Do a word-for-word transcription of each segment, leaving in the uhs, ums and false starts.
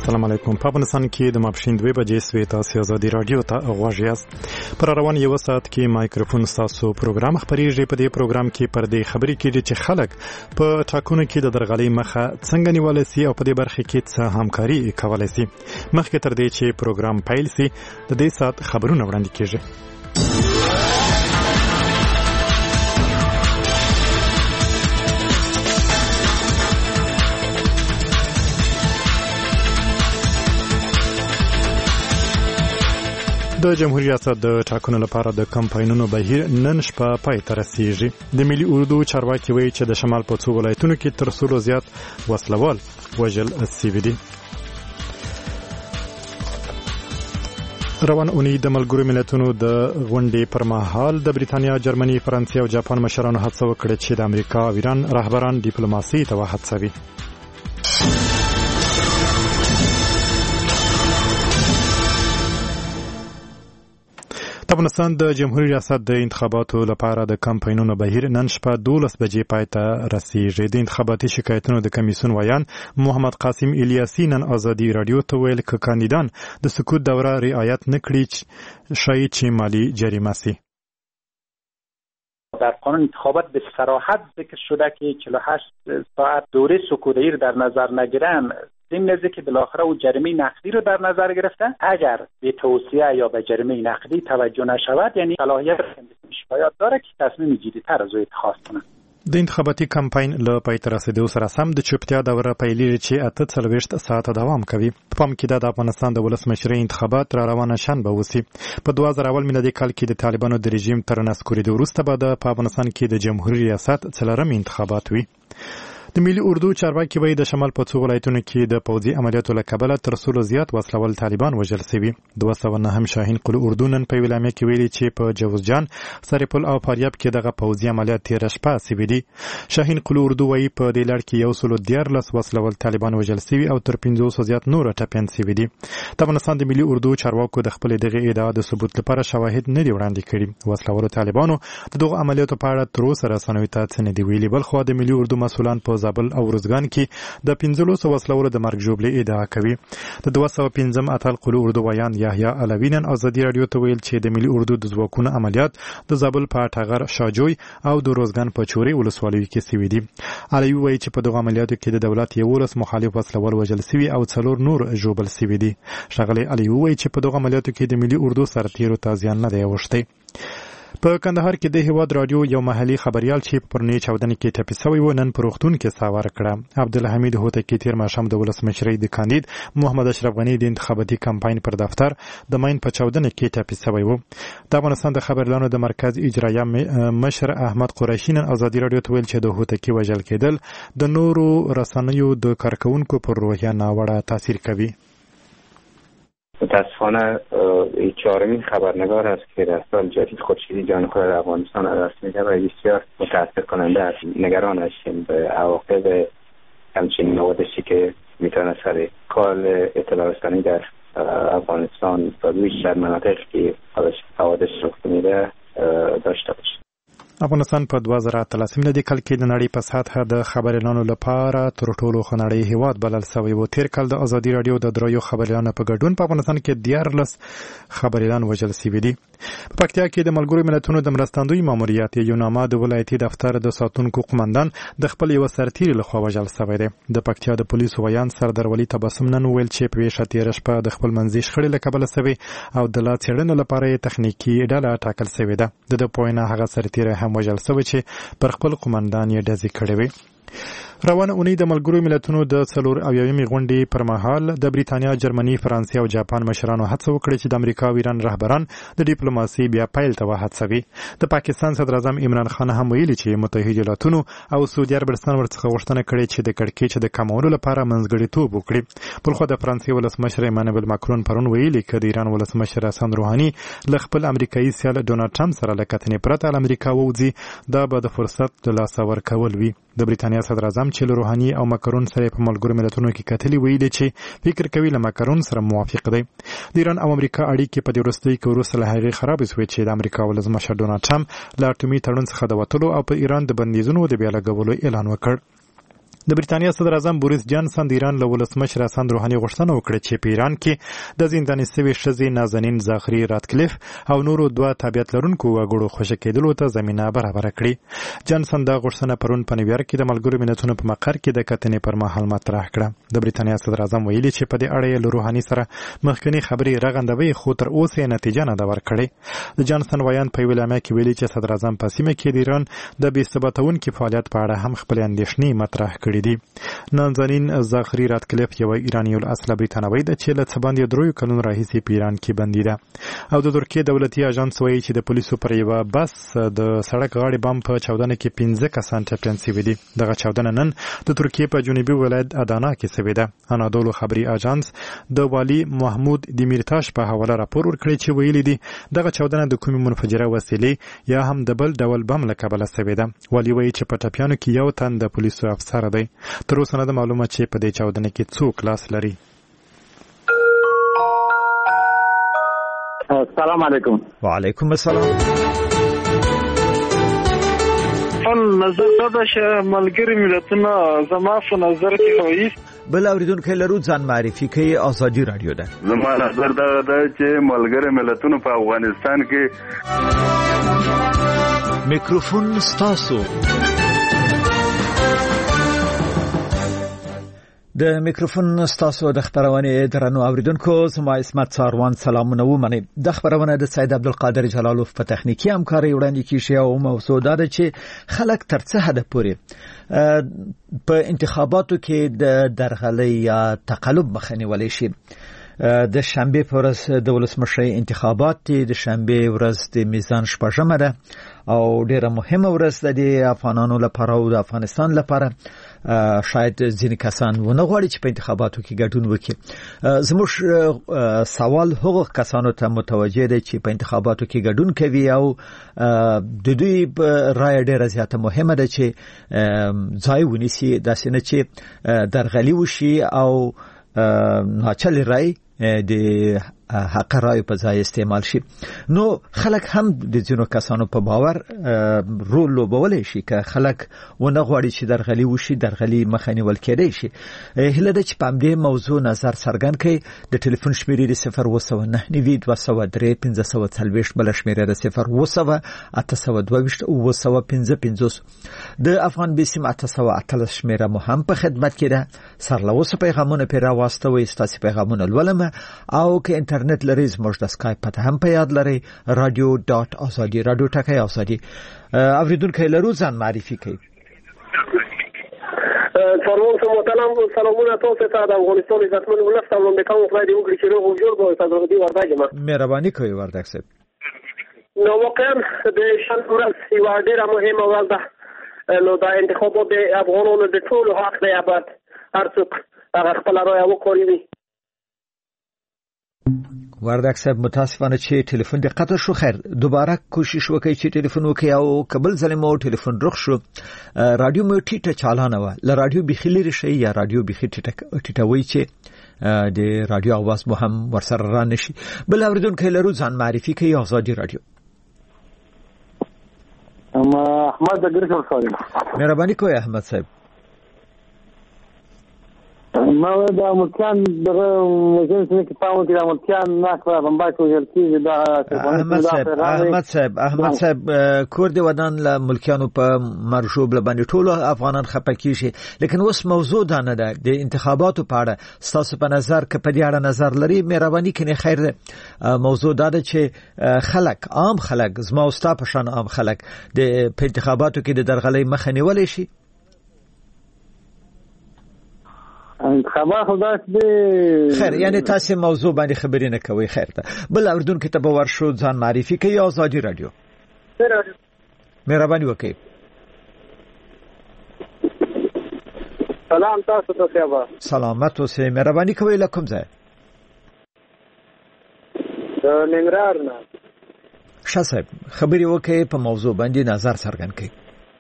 السلام علیکم. په افغانستان کې د ماپښین دوه بجې سوي تاسو ازادي رادیو ته غوږ یاست. پر روان یو ساعت کې مایکروفون تاسو پروګرام خبريږي. په دې پروګرام کې پر دې خبرې کېږي چې خلک په ټاکنو کې د درغلۍ مخه څنګه نیول سي او په دې برخه کې څه همکاري کولای سي. مخکې تر دې چې پروګرام پیل سي د دې ساعت خبرونه وړاندې کېږي. د جمهوریت ریاست د ټاکنو لپاره د کمپاینونو بهیر نن شپه پای ته رسیږي. د ملي اردو چارواکي وایي چې د شمال په څو ولایتونو کې تر څو زیات وسلوال وژل شوي دي. روان اونۍ د ملګرو ملتونو د غونډې پر مهال د بریتانیا، جرمني، فرانسې او جاپان مشرانو هڅه وکړه چې د امریکا او ایران رهبران ډیپلوماسي ته وهڅوي. د افغانستان د جمهوریت ریاست د انتخاباتو لپاره د کمپاینونو بهیر نن شپه دولس بجې پای ته رسیږي. د انتخاباتي شکایتونو د کمیسیون ویان محمد قاسم الیاسی نن ازادي رادیو ته ویل چې کاندیدان د سکوت دوره رعایت نکړي شاید چې مالی جریمه سي. در قانون انتخابات به صراحت ذکر شده که چهل و هشت ساعت دوره سکوتگیر در نظر نگیرن، این نزدیک که بالاخره او جریمه نقدی رو در نظر گرفته. اگر به توصیه یا به جریمه نقدی توجه نشود، یعنی صلاحیت شکایت داره که تصمیم جدی‌تر از او اتخاذ کنه. د انتخاباتي کمپاین له پای ته رسیدو سره سم د چوپتیا دوره پیلېږي چې اته څلوېښت ساعته دوام کوي. په پام کې ده د افغانستان د ولسمشرۍ انتخابات را روانه شنبه وسي. په دوه زره اول میلادي کال کې د طالبانو د رژیم تر نسکورېدو وروسته به د په افغانستان کې د جمهوریت ریاست څلورم انتخابات وي. د ملي اردو چارواکي وایي د شمال په څو ولایتونو کې د پوځي عملیاتو له کبله تر څو زیات وسلوال طالبان وژل شوي. دوه سوه نهم شاهین قلو اردو نن په ویلامه کې ویلي چې په جوزجان، سرپل او فاریاب کې دغه پوځي عملیات تېره شپه شوي دي. شاهین قلو اردو وایي په دې لړ کې یو سل دیارلس وسلوال طالبان وژل شوي او تر پنځوسو زیات نور ټپیان شوي دي. د افغانستان د ملي اردو چارواکو د خپلې دغې ادعا د ثبوت لپاره شواهد نه دي وړاندې کړي. وسلوالو طالبانو د دغو عملیاتو په اړه تر اوسه رسنیو ته څه نه دي ویلي. بلخوا د ملي اردو مسؤلان په زابل او روزګان کې د پنځلسو وسلوالو د مرګ ژوبلې ادعا کوي. د دوه سوه پنځم اتل قلو اردو ویان یحیی علوی نن ازادي رادیو ته ویل چې د ملي اردو د ځواکونو عملیات د زابل په ټغر، شاجوی او د روزګان په چوري ولسوالیو کې شوي دي. علوی وایي چې په دغه عملیاتو کې د دولت یولس مخالف وسلوال وژل شوي او څلور نور ژوبل شوي دي. ښاغلی علوی وایي چې په دغه عملیاتو کې د ملي اردو سرتیرو ته زیان نه دی اوښتی. په کندهار کې د هیواد رادیو یو محلي خبريال چې په پرنی چاودنې کې ټپي شوی و نن په روغتون کې ساور کړه. عبدالحمید هوتکی تیر ماښام د ولسمشرۍ د کاندید محمد اشرف غنی د انتخاباتي کمپاین پر دفتر د ماین په چاودنې کې ټپي شوی و. د افغانستان د خبريالانو د مرکز اجرایه مشر احمد قریشي نن ازادي رادیو ته ویل چې د هوتکی وژل کېدل د نورو رسنیو د کارکونکو پر روحیه ناوړه تاثیر کوي. متاسفانه چهارمین خبرنگار است که در سال جدید خورشیدی جان خود در افغانستان از دست میده و بسیار متاسف کننده است. نگران هستیم به عواقب همچنین نوادشی که میتونه سر کال اطلاع رسانی در افغانستان و ویژه در مناطقی که حوادث رخ میده داشته باشه. افغانستان په دوه زره اتلسم میلادي کال کې د نړۍ په سطحه د خبريالانو لپاره تر ټولو ښه نړۍ هیواد بلل شوی و. تیر کال د ازادي رادیو د دریو خبريالانو په ګډون په افغانستان کې دیارلس خبريالان وژل شوي دي. په پکتیا کې د ملګرو ملتونو د مرستندوی ماموریت یو نامه د ولایتي دفتر د ساتونکو قومندان د خپل یو سرتیري لخوا وژل شوی دی. د پکتیا د پولیسو ویان سردار ولی تبسم نن ویل چې په ویښه تېره شپه د خپل منځي شخړې له کبله شوی او د لا څېړنې لپاره یې تخنیکي ډله ټاکل شوې ده. د ده په وینا هغه سرتیری هم وژل شوی چې پر خپل قومندان یې ډزې کړې وې. روانه اونۍ د ملګرو ملتونو د څلور اویاومې غونډې پر مهال د بریتانیا، جرمني، فرانسې او جاپان مشرانو هڅه وکړه چې د امریکا او ایران رهبران د ډیپلوماسي بیا پیل ته وهڅوي. د پاکستان صدر اعظم عمران خان هم ویلي چې متحده ایالاتونو او سعودي عربستان ورڅخه غوښتنه کړې چې د کړکېچ د کمولو لپاره منځګړیتوب وکړي. بلخو د فرانسې ولسمشر ایمانوئل ماکرون پرون ویلي چې د ایران ولسمشر حسن روحاني له خپل امریکایي سیال ډونالډ ټرمپ سره له کتنې پرته امریکا ووځي دا به د فرصت د لاسه ورکول وي. د بریتانیا صدر اعظم چې له روحاني او ماکرون سره په ملګرو ملتونو کې کتلي ویلي چې فکر کوي له ماکرون سره موافق دی. د ایران او امریکا اړیکې په دې وروستیو کې وروسته له هغې خرابې شوې چې د امریکا ولسمشر ډونالډ ټرمپ له اټومي تړون څخه د وتلو او په ایران د بندیزونو د بیا لګولو اعلان وکړ. د بریټانیا صدر اعظم بوریس جانسن د ایران له ولسمشر حسن روحاني غوښتنه وکړه چې په ایران کې د زنداني شوې ښځې نازنین زاخري راتکلیف او نورو دوه تابعیت لرونکو وګړو خوشی کېدلو ته زمینه برابره کړې. جانسن دا غوښتنه پرون په نیویارک کې د ملګرو ملتونو په مقر کې د کتنې پر مهال مطرح کړه. د بریټانیا صدر اعظم ویلي چې په دې اړه له روحاني سره مخکنی خبرې رغندوي خو تر اوسه نتیجه نه ده ورکړې. د جانسن ویان په ویلامه کې ویلي چې صدر اعظم په سیمه کې د ایران د بې ثباتونکو فعالیت په اړه هم خپل اندېښنې مطرح کړې دي. نازنین زاخري راتکلیف یو ایرانی الاصل بریټانوي ده چې له څه باندې دروي کلونو راهیسې په ایران کې بندي ده. او د ترکیې دولتي اژانس وایي چې د پولیسو پر یو بس د سړک غاړې بم په چاودنه کې پنځه کسان ټپیان شوي دي. دغه چاودنه نن د ترکیې په جنوبي ولایت ادانا کې شوې ده. انادولو خبري اژانس د والي محمود دیمیرتاش په حواله راپور ورکړی چې ویلي دي دغه چاودنه د کومې منفجره وسیلې یا هم د بل ډول بم له کبله شوې ده. والي وایي چې په ټپیانو کې یو تن د پولیسو افسر دی. تر اوسه نه ده معلومه چې په دې چاودنه کې څوک لاس لري. السلام علیکم. وعلیکم السلام. خپل نظر دا چې ملګری ملتونه زما په نظر کې وایي بل اوریدونکو لرو ځان معرفي کوي. ازادي رادیو ده. زما نظر دا ده چې ملګری ملتونه په افغانستان کې میکروفون ستاسو. د میکروفون ستاسو د خبرونه درنو اوریدونکو زما اسمت ساروان سلامونه ومني. د خبرونه د سید عبدالقادر جلالوف په تخنیکی همکاري وړاندې کیږي او موضوع دا ده چې خلک تر څه حد پورې په انتخاباتو کې د درغلۍ یا تقلب مخنیوي شي. د شنبه په ورځ د ولسمشرۍ انتخابات دي. د شنبه ورځ د میزان شپږمه ده او ډیره مهمه ورځ ده د افغانانو لپاره او د افغانستان لپاره. شاید ځینې کسان ونه غواړي چې په انتخاباتو کې ګډون وکړي. زموږ سوال هغو کسانو ته متوجه دی چې په انتخاباتو کې ګډون کوي او د دوی رایه ډیره زیاته مهمه ده چې ځای ونیسي داسې نه چې درغلي وشي او ناچل رای د حق رای په ځای استعمال شي. نو خلک هم د ځینو کسانو په باور رول لوبولی شي که خلک ونه غواړي چې درغلي وشي درغلي مخنیول کېدای شي. هیله ده چې په همدې موضوع نظر څرګند کړي. د ټلیفون شمیرې د صفر اوه سوه نهه نوي دوه سوه درې پنځه سوه څلوېښت بله شمیره د صفر اوه سوه اته سوه دوه ویشت اوه سوه پنځه پنځوس. د افغان بیسیم اته سوه اتلس شمیره مو هم په خدمت کې ده. سر له اوسه پیغامونه پرې راواستوئ. ستاسې پیغامونه لولم او که انټرنیټ لرئ زموږ د سکایپ پته هم په یاد لرئ رادیو ډاټ ازادي رادیو ټکی ازادي. اوریدونکو لرو ځان معرفي کوي. سلام محترم سلامونه تاسو ته د افغانستان عزتمن ولس ته وړاندې کوم. خدای دې وکړي چې روغ او جوړ به تاسو دې ورداګم. مهرباني کوي ورداګ صاحب. نو واقعا د شنبه ورځ یوه ډېره مهمه ورځ ده. نو دا انتخابات د افغانانو د ټولو حق دی باید هر څوک هغه خپله رایه وکاروي. وردک صاحب متاسفانه چې ټلیفون دې قطع شو. خیر دوباره کوشش وکړئ چې ټلیفون وکړئ او قبل ځل مو ټلیفون رخ شو. رادیو مو ټیټه چالانه و. ل رادیو بخي لري شي یا رادیو بخي ټیټه ټیټوي چې د رادیو आवाज مو هم ورسره را نشي. بل اوریدونکو لرو ځان معرفي کوي. ازادي رادیو. اما احمد دګر صاحب. مهرباني کوي احمد صاحب. ما دا ملکان دغه مجلس کې پاو کې دا ملکان ناکره بمبای کوجل کې دا احمد صاحب احمد صاحب احمد صاحب کور دی ودان له ملکانو په مرشوب لبنې ټولو افغانان خپکی شي. لیکن اوس موضوع دا نه ده د انتخاباتو په اړه ستاسو په نظر کې په دې اړه نظر لري. مهرباني کني خیر موضوع دا ده چې خلک عام خلک زما او ستا په شان عام خلک د انتخاباتو کې د درغلۍ مخه نیول شي. خبر خدا دې خیر یعنی تاسو موضوع باندې خبرې نه کوي. خیر ته بل اوردونکو ته به ورشو ځان معرفي کوي. ازادي رادیو. مهرباني وکړئ. سلام تاسو ته سیابا. سلامت اوسئ. مهرباني کوئ. له کوم ځای؟ د ننګرهار نه. ښه صاحب خبرې وکړئ په موضوع باندې نظر څرګند کړئ.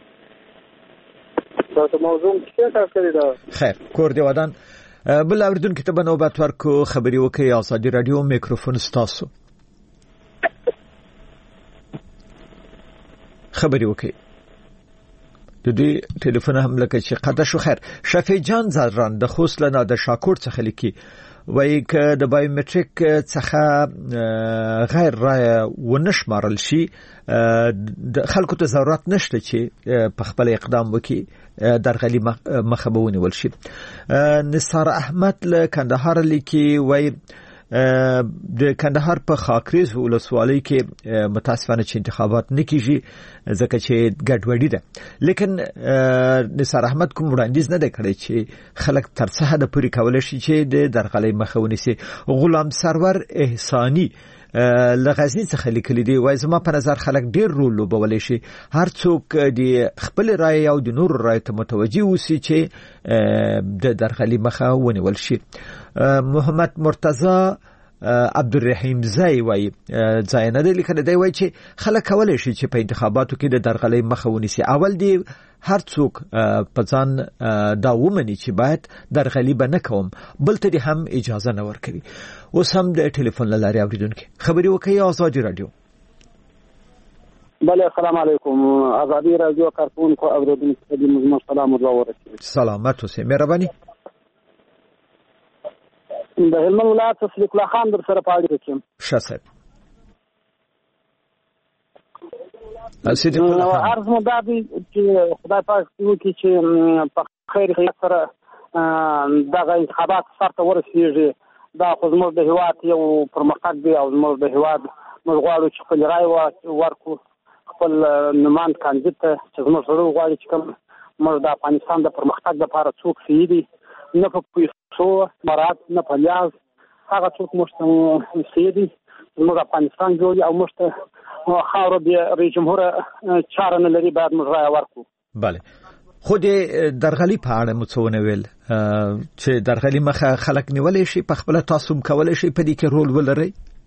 تاسو موضوع څه تاسو کړی دا؟ خیر کور دی ودان. بل اوریدونکو ته به نوبت ورکو. خبرې وکړئ. ازادي رادیو میکروفون ستاسو. خبرې وکړئ. د دې ټلیفون هم لکه چې قطع شو. خیر شفیع جان زران د خوست لنه د شاکور څخه لیکي وایي ک د بایومټریک څخه غیر رای ونشمارل شي د خلکو ته ضرورت نشته چې په خپل اقدام وکړي درغلي مخه به ونیول شي. نثار احمد له کندهار لیکي وایي د کندهار په خاکریز ولسوالۍ کې متاسفانه چې انتخابات نه کیږي ځکه چې ګډوډي ده، لیکن نثار احمد کوم وړاندیز نه دی کړی چې خلک تر څه حد پورې کولای شي چې د درغلۍ مخه ونیسي. غلام سرور احسانی لغزنی څخه لیکلی دی وایي زما په نظر خلک ډیر رول لوبولی شي، هر څوک د خپل رای او د نور رای ته متوجي اوسي چې د درغلي مخه ونیول شي. محمد مرتضی عبدالرحیم زای وایي ځای نه دی لیکلی دی وایي چې خلک کولی شي چې په انتخاباتو کې د درغلۍ مخه ونیسي. اول دی هر څوک په ځان دا ومني چې باید درغلي به نه کوم، بل ته دې هم اجازه نه ورکوي. اوس هم د ټلیفون له لارې اورېدونکي خبرې وکړي. ازادي راډیو. بله السلام علیکم. ازادي راډیو کارکونکو اورېدونکو ته دې مزمن سلام ورسوي. سلامت اوسئ. مهرباني. د هلمند ولایت صدیق الله خان در سره پاړې کوم. ښه صاحب. صدیق الله خان عرض مو دا دی چې خدای پاک وکړي چې په خیر سره دغه انتخابات سرته ورسیږي. دا خو زموږ د هیواد یو پرمختګ دی او زموږ د هیواد موږ غواړو چې خپل رای ورکړو خپل نماند کاندید ته چې زموږ سره غواړي چې کوم موږ د افغانستان د پرمختګ لپاره څوک سي دي، نه په پیسو مراد نه په لیاز، هغه څوک موږ ته سي دي زموږ افغانستان جوړي او موږ ته خاوره د رئیس جمهور چاره نه لري، باید موږ رای ورکړو. بله خو د درغلي په اړه مو څه ونه ویل چې درغلي مخه خلک نیولی شي، په خپله تاسو هم کولی شئ په دې کې رول ولرئ؟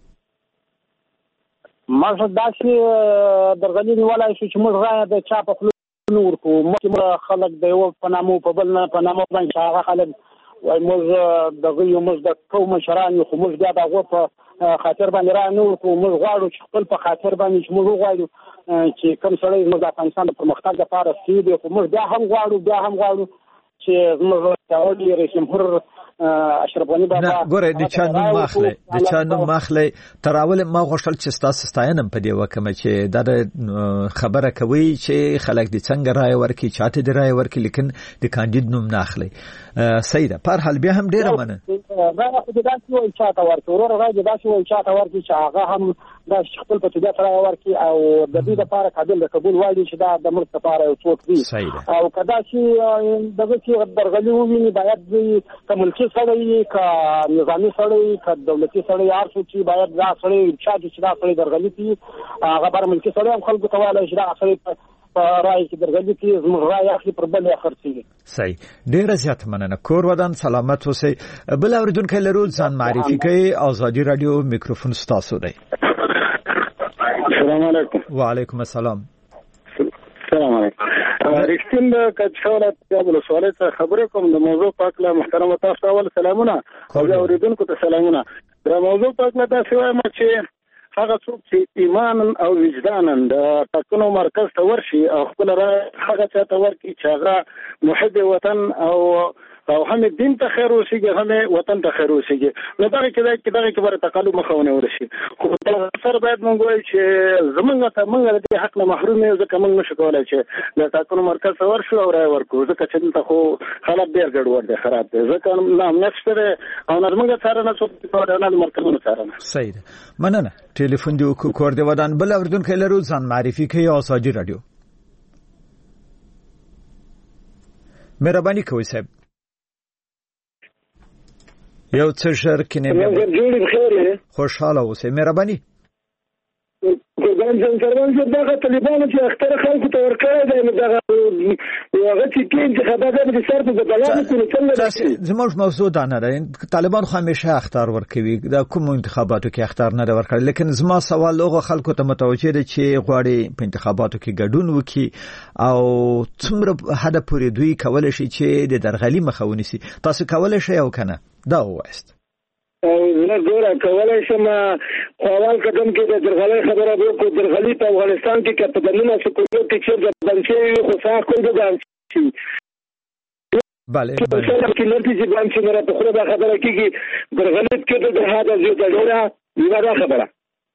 موږ داسې درغلي نیولی شو چې موږ رایه د چا په خوله نه ورکړو. مخکې خلک د یوه په نامه په بل نه په نامه باندې چې هغه خلک وایي موږ دغه یو موږ د قوم مشران یو، خو موږ بیا د هغو په خاطر باندې رایه نه ورکړو. موږ غواړو چې خپل په خاطر باندې چې موږ وغواړو چې کوم سړی زموږ د افغانستان د پرمختګ لپاره سي دی، خو موږ بیا هم غواړو بیا هم غواړو چې زموږ پیاوړي رئیس جمهور اشرف غني بابا نه ګوره د چا نوم ماخلی د چا نوم ماخلی تر اول ما غوښتل چې ستاسو ستاینه په دې وکم چې دا خبره کوي چې خلک د څنګه رای ورکي چاته د رای ورکي، لیکن د کاندید نوم نه اخلي. سیده پر حال بیا هم ډیره مننه. دا خو د داسې وایي چاته ورکي ورور راځي داسې وایي چاته ورکي چې هغه هم دا خپل په طبیعت رای ورکي او د دې لپاره قابل د قبول وایي چې دا د ملک لپاره یو څوک دی. او کدا چې دغه چې درغلي وویني باید د ملکي سړی که نظامي سړی که دولتي سړی هر څوک چې باید دا سړی چا چې دا سړی درغلي کوي هغه بر ملکي سړی هم خلکو ته وایي چې دا سړی په رای کې درغلي کوي زموږ رای اخلي پر بل یې خرڅوي. صحیح. ډېره زیاته مننه. کور ودان سلامت اوسئ. بل اورېدونکی لرو ځان معرفي کوي. ازادي راډیو میکروفون ستاسو دی. السلام علیکم. وعلیکم السلام. السلام علیکم. رښتین د کچوله د ولسوالۍ څخه خبرې کوم. د موضوع په اړه محترم تاسو اول سلامونه او اوریدونکو ته سلامونه. د موضوع په اړه تاسو وایم چې هغه څوک چې ایمان او وجدان د ټاکنو مرکز ته ورشي او خپل رای هغه چاته ورکړي چې هغه محب وطن او او هم دین ته خیر اوسېږي هم وطن ته خیر اوسېږي. نو دغه کې دغه کې بر تقالو مخه ونیول شي. خو سره باید موږ وایو چې زمونږ ته موږ د حق نه محروم یو، ځکه موږ نشو کولای چې د ټاکنو مرکز ته ورشو او رای ورکړو، ځکه چې دلته خو حالت ډېر ګډوډ دی، خراب دی، ځکه نه امنیت شته او نه زموږ څارنه څوک کوي نه د مرکزونو څارنه. صحیح ده. مننه. ټلیفون دی وکړو. کور دی ودان. بل اورېدونکی لرو ځان معرفي کوي. ازادي راډیو. مهرباني کوئ صاحب. یو څه ژر کې نه جوړ بخیر خوشاله اوسئ. مهرباني. ګورګان څنګه څنګه دغه طالبانو چې اختر خلکو ته ورکړی دی دغه هغه چې کې انتخابات به سر په بدلانه کوي څنګه زموږ موضوع دا نه ده. طالبان خو همیشه اختر ورکوي، دا کوم انتخاباتو کې اختر نه ورکړي، لیکن زما سوال هغه خلکو ته متوجه دي چې غواړي په انتخاباتو کې ګډون وکړي او څومره حد پورې دوی کولای شي چې د درغلي مخه ونیسي. تاسو کولای شئ او کنه دا وایست؟ او زه ګوره کولای شم اول قدم کې د درغلۍ خبره وکړو. درغلي په افغانستان کې که په دننه سکوت کې چې د بنچې خو ساه کوي د بنچې بله بله کې نرتي چې بنچې مره په خوله دا خبره کېږي درغلي کې د هذا زیو د ډوره یوه دا خبره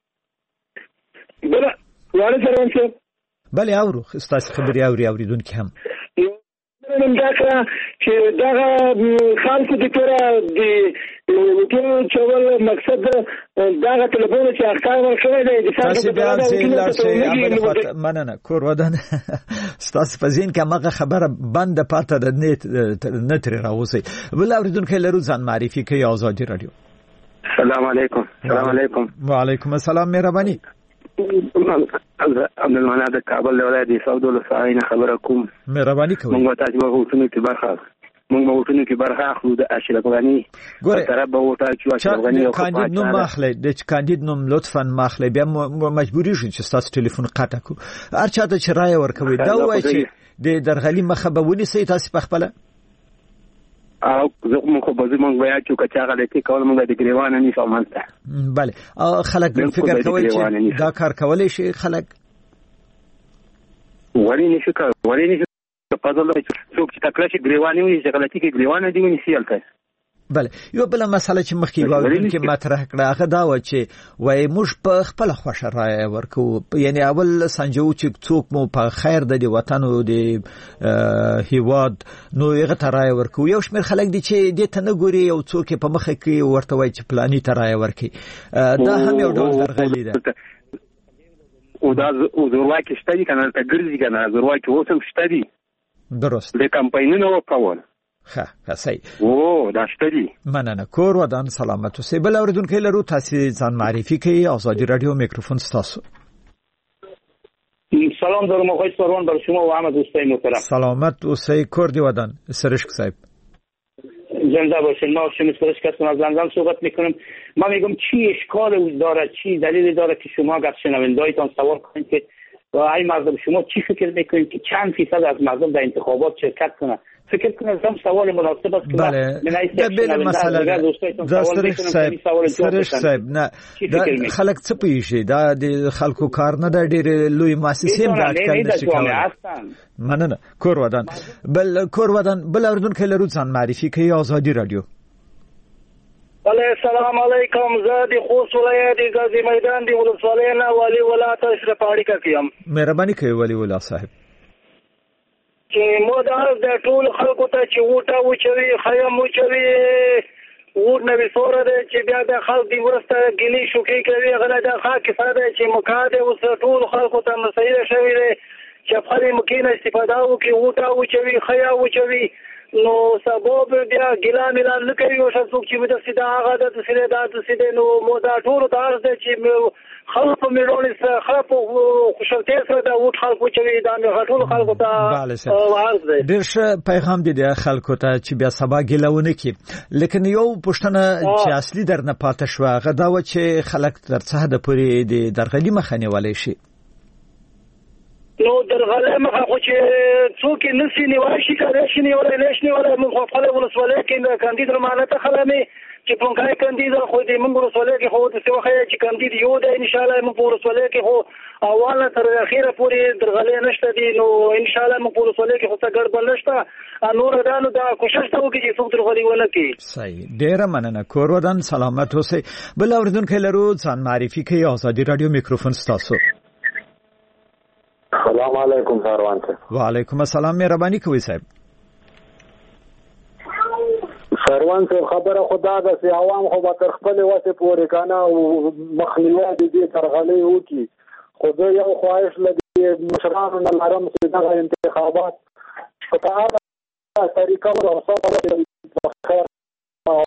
بله وانه سره ونسه بله اورو ستاسې خبرې اوري اوریدونکي هم نن دا چې دغه خلکو د توره د ټول چول مقصد دغه ټلیفون چې اخکار ورکړی دی د تاسې بیا ځې لاړ شئ عمل خواته مننه کور ودان ستاسې په ذهن کې همغه خبره بنده پاته ده نه ترې راوځئ. بل اورېدونکی لرو ځان معرفي کوي ازادي راډیو. سلام علیکم. سلام علیکم. وعلیکم السلام. مهرباني. عبدالمنان د کابل ولایت د سعودو له ساینه خبره کوم. مهرباني کوئ. موږ تاسو به وټونو کې برخه موږ به وټونو کې برخه اخلو د اشرف غنی ګوره طرف به وټا چې اشرف غنی او کاندید نوم ماخله د کاندید نوم لطفا ماخله بیا مجبوری شو چې تاسو ټلیفون قطع کو هر چاته چې رائے ورکوي دا وایي چې د درغلي مخه به ونی سي تاسو په خپل او زه مو خو به زمونږ بیا چې کچا غلطي کول موږ د ګریوان نه فهمانته. بله خلک فکر کوي چې دا کار کولای شي خلک وری نشي کول وری نشي په ځل څوک چې تکړه شي ګریوان وي چې غلطي کې ګریوان دی ونی سیالته. بله یو بل مسله چې مخکې واورین کې مطرح کړه هغه دا و چې وای موږ په خپل خوښه رائے ورکو یعنی اول سنجو چې څوک مو په خیر د وطن او د هیواد نو هغه ته رائے ورکو. یو شمېر خلک دي چې دې ته نه ګوري او څوک په مخه کې ورته وای چې پلاني ته رائے ورکي دا هم یو ډول درغلي ده. او دا زورواکي شته دي کنه ته ګرځي کنه زورواکي اوسم شته دي درست د کمپاینونو کول ښه کسي او دا شته دي. مننه کور ودان سلامت اوسئ. بل اوریدونکو لرو تاسو ځان معرفي کوي ازادي رادیو میکروفون تاسو. سلام دارم آقای ساروان بر شما و همه دوستای محترم. سلامت اوسئ کردی ودان سرشک صاحب. زنده باشین. ما شما سرشک هستم از لندن صحبت میکنم. من میگم چی اشکال داره چی دلیل داره که شما گفت شنوندهایتان سوال کنید که ای مردم شما چی فکر میکنید که چند فیصد از مردم در انتخابات شرکت کنند؟ فکر کنم زم سوال مناسب است که بله بله مسئله دا سرش صاحب سرش صاحب نه دا خلک څه پیږي دا د خلکو کار نه دا ډېر لوی مؤسسې هم راټکل نشي کولای. مننه کور ودان. بل کور ودان بل اردن کله روزان معرفي کوي ازادي رادیو. بله السلام علیکم. زه د خوست ولایت د غازی میدان د ولسوالۍ نه والي ولایت اشرف اړیکه کوم. مهرباني کوي والي ولا صاحب چې مو دا د ټول خلکو ته چې وټه وچوي خیم وچوي ور نه وسوره ده چې بیا د خلک دی ورسته ګلی شوکې کوي غلا د خاک فاده چې مقاده اوس ټول خلکو ته مسایل شوی دي چې خپل مکینه استفاده وکړي وټه وچوي خیا وچوي نو سبب بیا ګلا ملان نه کوي او څوک چې د سیده هغه د سیده د سیده نو مو دا ټول دارس ده چې خلق میرونی سره خلق خوشالته سره دا وټ خلق چوي دا ټول خلکو ته وارد دی. ډېر ښه پیغام دی د خلکو ته چې بیا سبا ګیلونه کی لیکن یو پښتنه چې اصلي درنه پاتې شو هغه دا و چې خلک تر څه د پوری د درغلي مخنی ولې شي نو درغله مخه خو چې څوک نسی نیول شي کړي شي نیول نه شي نیول موږ خپل ولسوالۍ کې کاندید رمانه ته خلامي چې پونکای کاندید خو دې موږ ولسوالۍ کې خو د سوخه چې کاندید یو د ان شاء الله موږ ولسوالۍ کې خو اوله تر اخیره پورې درغله نشته دي نو ان شاء الله موږ ولسوالۍ کې خو څه ګډبل نشته نور دانو دا کوشش ته وکړي چې څوک درغلي ونه کړي. صحیح ډیر مننه کور ودان سلامت اوسئ. بل اوریدونکو لرو ځان معرفي کوي ازادي رادیو میکروفون تاسو. السلام علیکم ساروان صاحب. وعلیکم السلام. مهرباني کوئ صاحب. ساروان صاحب خبره خدا ده چې عوام خو به تر خپل واسه پورې کنه او مخنیوي دي ترغلي وکي خو زه یو خواهش لګي مشرانو نه لرم چې دغه انتخابات په هغه طریقه او صفه خیر او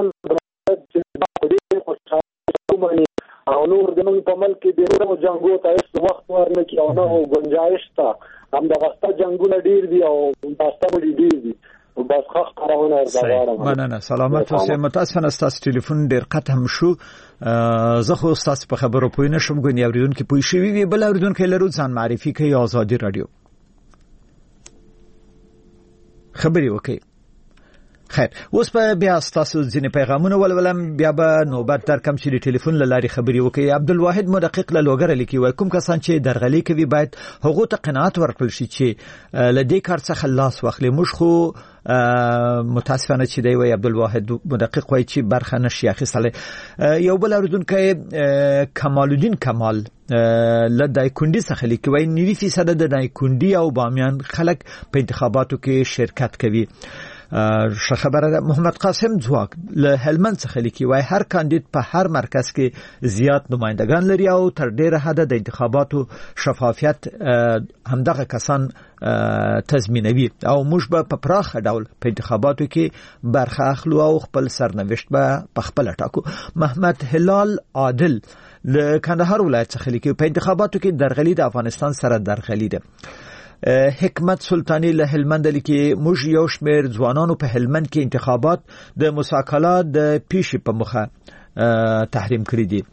او نور د موږ په ملک کې ډیرو جنگو ته هیڅ وخت ورنه کې او نه گنجائش ته هم د غستا جنگونه ډیر دي او تاسو ډیر دي بس خخ قراونه ورغواړم. مننه سلامت اوسئ. متاسفانه تاسو ټلیفون ډیر قطع هم شو زه خو تاسو په خبرو پوه نه شم ګونی اوریدونکو پوه شوي وي. بل اوریدونکو لرو ځان معرفي کوي ازادي رادیو خبري وکي. خیر اوس په بیا تاسو ځینې پیغامونه ولولم بیا به نوبت در کم چې د ټلیفون له لارې خبري وکړي. عبدالواحد مدقق له لوګر لیکي وای کوم کسان چې درغلي کوي باید هغه ته قناعت ورکړل شي چې له دې کار څخه لاس واخلي. موږ خو متاسفانه چې دی وای عبدالواحد مدقق وای چې برخه نشي اخیستل. یو بل اوریدونکو کمال الدین کمال له دایکندي څخه لیکي وای نوي فیصد د دایکندي او بامیان خلک په انتخاباتو کې شرکت کوي. ښه خبره ده. محمد قاسم ځواک له هلمند څخه لیکي وای هر کاندید په هر مرکز کې زیات نمائندگان لري او تر ډیره حد د انتخاباتو شفافیت همدغه کسان تضمینوي او موږ به په پراخه ډول په انتخاباتو کې برخه اخلو او خپل سرنوشت به په خپل ټاکو. محمد هلال عادل له کندهار ولایت څخه لیکي په انتخاباتو کې درغلي د افغانستان سره درغلي ده. حکمت سلطانی له هلمند لیکي موږ یو شمېر ځوانانو په هلمند کې انتخابات د مساکلات د پیشي په مخه تحریم کړی دي.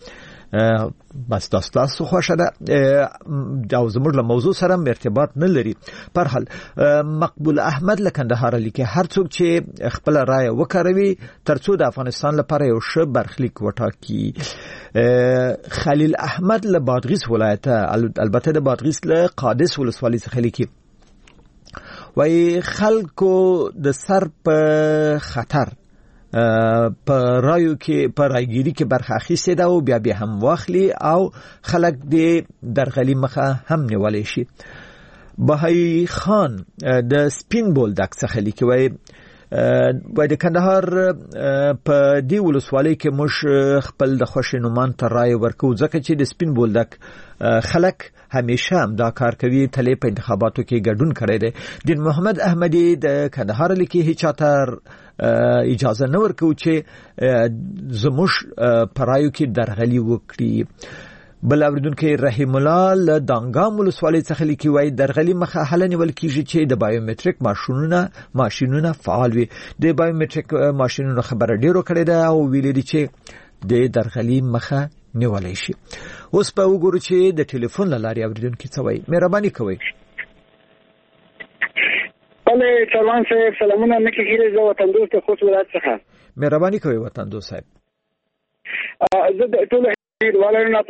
بس تاسو خوښه ده دا زموږ له موضوع سره ارتباط نه لري. پر حال مقبول احمد له کندهار لیکي هر څوک چې خپل رائے وکړي ترڅو د افغانستان لپاره یو ښه برخلیک وټاکي. خلیل احمد له بادغیس ولایت البته د بادغیس له قادس ولسوالۍ څخه لیکي وای خلکو د سر په خطر په رایو کې په رایګيري کې برخه اخیسته ده او بیا به هم واخلي او خلک د درغلي مخه هم نیولې شي. بهاي خان د سپین بولدک څخه لیکي وای وای د کندهار په دی ولسوالۍ کې موږ خپل د خوشنومان تر رای ورکو ځکه چې د سپین بولدک خلک همیشه هم دا کار کوي تلې په انتخاباتو کې ګډون کړي دي. دین محمد احمدی د کندهار لیکي هیڅ تر اجازه نه ورکو چې زموږ پرایو کې درغلي وکړي. بل اوریدونکو رحیم الله له دانګام ولسوالۍ څخه لیکي وای درغلي مخه حل نیول کیږي چې د بایومټریک ماشینونه ماشینونه فعال وي. د بایومټریک ماشینونو خبره ډیرو کړې ده او ویل دي چې د درغلي مخه نیولای شي. اوس په وګورو چې د ټلیفون لارې اوریدونکو څه وای. مهرباني کوئ. بله سلام صاحب سلامونه مکه خیره زه وطن دوست خوش ولایت څخه. مهرباني کوئ وطن دوست صاحب. زه د ټول هیوادوالو نه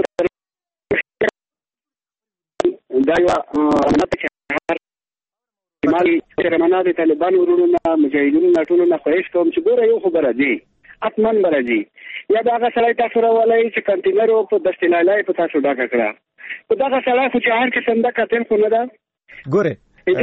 دا یو نته مالي چرمنه د طالبان ورونو نه مجاهدینو نه ټول نه خوښ کوم چې ګوره یو خبره دی اتمن برځي یا دا هغه سړی تاسو راولای چې کنټینر په دستلالای په تاسو ډاکا کړه په دا هغه سړی خو چې هر قسم د کتل خو نه ده. ګوره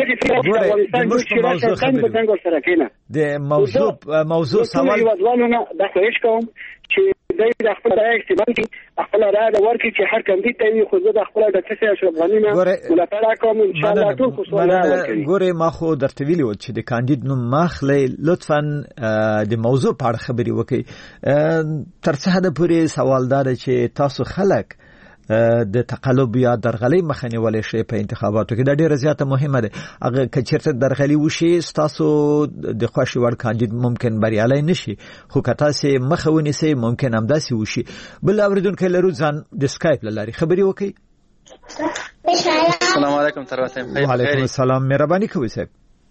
د موضوع موضوع سوال یوازونه د خوښ کوم چې د خپل رائے استعمال کی خپل رائے د ورکی چې هر کاندید ته خو زه د خپل د څه اشرف غنی نه ملاتړ کوم ان شاء الله ټول خو سوال ورکړي. ګوره ما خو درته ویلی و چې د کاندید نو مخلې لطفا د موضوع په اړه خبري وکړي. تر څه حد پورې سوالدار چې تاسو خلک د تقلب یا درغلي مخنی ولې شي په انتخاباتو کې دا ډیره زیاته مهمه ده. هغه کچرته درغلي وشي تاسو د خوښي ور کاندید ممکن بریالي نشي خو کته سي مخونی سي ممکن هم داسي وشي. بل اوریدونکو لرو ځان د سکایپ لاري خبري وکي. السلام علیکم تروان صاحب. وعلیکم السلام مهرباني کوئ صاحب.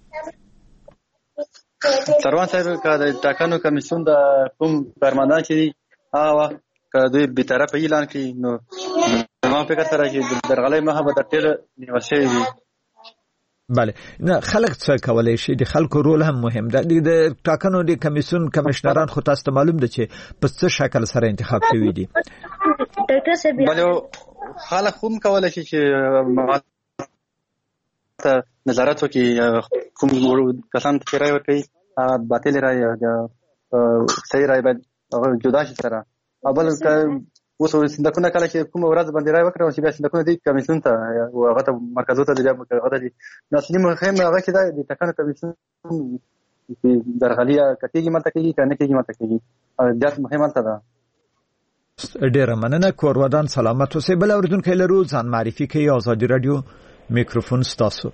تروان صاحب کا د ټاکنو کمیسیون د کوم فرمانده چې هغه که دوی بی‌طرفه اعلان کړي نو ما فکر سره چې درغلي مخه به ترتیل نیول شوی وي. بله نه خلک څه کولای شي د خلکو رول هم مهم ده. د ټاکنو د کمیسیون کمشنران خو تاسو ته معلوم ده چې په څه شکل سره انتخاب شوی دي. بله خلک هم کولای شي چې ته نظارت وکړي کوم کسان چې رای ورکوي باطل رای یا صحیح رای باید جدا شي سره. اول اوس صندوقونه کله چې کوم ورځ باندې رای وکړو چې بیا صندوقونه دي کمیسیون ته او هغه ته مرکزو ته بیا هغه دي نسلی مهم هغه چې د ټاکنو کمیسیون چې درغلي کتیږي ماته کوي کنه کېږي ماته کوي ډېر مهمه ده. ډېر مننه کور ودان سلامت اوسئ. بل اوریدونکو لرو ځان معرفي کوي. آزادي رادیو میکروفون ستاسو.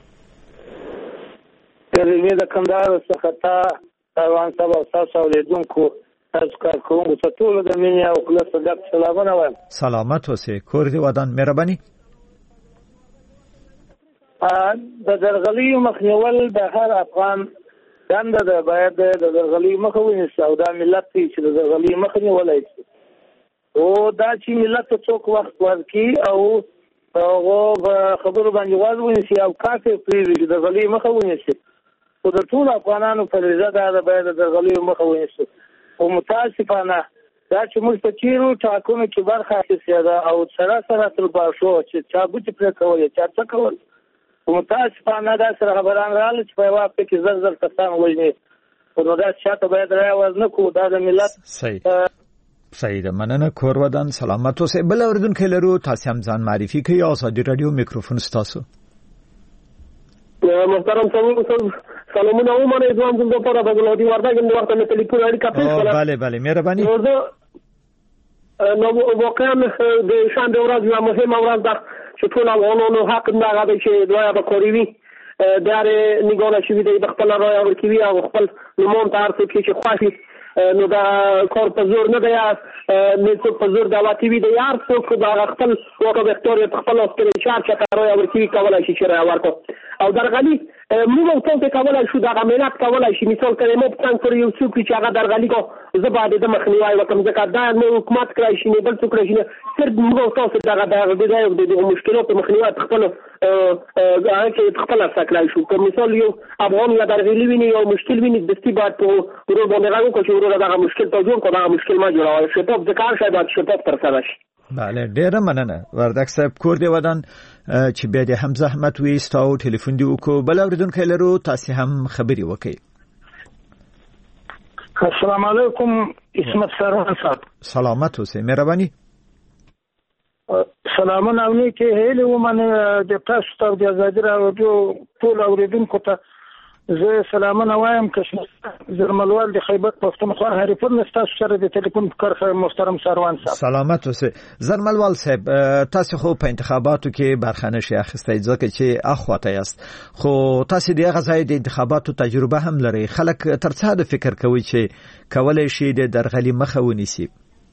ترې د کندهار څخه تا روان سبا تاسو اوریدونکو تاسو کار کوم څه ټول د مینې او خلاص صدق سلامونه وایم. سلامت اوسئ کور دی ودان مهرباني. د درغلي مخنیول د هر افغان دنده ده باید د درغلي مخه ونیسي او دا ملت چې د درغلي مخه نیولی شي او دا چې ملت ته څوک وخت ورکړي او هغه خبرو باندې غوږ ونیسي او کار یې پرېږدي چې درغلي مخه ونیسي خو د ټولو افغانانو فریضه دا ده باید د درغلي مخه ونیسي خو متاسفانه دا چې موږ په تېرو ټاکنو کې برخه اخیستې ده او سره سره تلبا شو چې چا ګوتې پرې کولې چا څه کول متاسفانه دا سره خبران راغله چې په یوه هفته کې زر زر کسان وژني خو نو دا چاته باید رایه ورنه کړو دا د ملت صحیح صحیح ده مننه کور ودان سلامت اوسئ بل اورېدونکی لرو تاسې هم ځان معرفي کوئ ازادي راډیو میکروفون ستاسو محترم صاحب سلامونه ومنئ ځوان زم دپاره د ګلهدي وردګ د وخت مې ټلیفون اړیکه پرې کړله بله بله مهرباني نو واقعا د شنبې ورځ یوه مهمه ورځ ده چې ټول افغانانو حق همدغه دی چې رایه به کاري وي د هرې نګاله شوي دی د خپله رایه ورکوي او خپل نومان ته هر څوک چې خوښ وي نو دا کار په زور نه دی نه څوک په زور دعوتي وي دی هر څوک د هغه خپل واک او اختیار یې په خپل لاس کې دی چې هر چاته رایه ورکوي کولی شي چې رایه ورکړو او درغلي موږ او تاسو کولی شو دغه ملت کولی شي مثال کړی ما پوښتنه کړې یو څوک چې هغه درغلي کو زه باید د مخنیوی وکړم ځکه دا نه حکومت کړی شي نه بل څوک کړی شي نه صرف موږ او تاسو دغه د دغه مشکلاتو مخنیوی په خپلو هغه کې خپله څه کړی شو که مثال یو افغان له درغلي ویني یو مشکل ویني دستي باید په ورور باندې غږ وکړو چې ورور دغه مشکل ته جوړ کړو دغه مشکل ما جوړوي شفاف د کار شی باید شفاف ترسره شي بله ډیره مننه وردګ صاحب کور دی ودان چې بیا د هم زحمت ویست او ټلیفون دی وکړو بل اورېدونکی لرو تاسې هم خبرې وکړئ السلام علیکم اسمت سروان صاحب سلامت اوسئ مهرباني سلامونه او نیکې هیلې ومنئ د تاسو ته د ازادي راډیو ټولو اورېدونکو ته زه سلامونه وایم که زرملوال د خیبر پښتونخوا هریپور نه ستاسو سره د ټلیفون په کار محترم سروان صاحب سلامت اوسئ زرملوال صاحب تاسو خو په انتخاباتو کې برخه نشئ اخیستی ځکه چې اخواته یاست خو تاسو د هغه ځای د انتخاباتو تجربه هم لرئ خلک تر څه د فکر کوي چې کولی شي د درغلي مخه ونیسي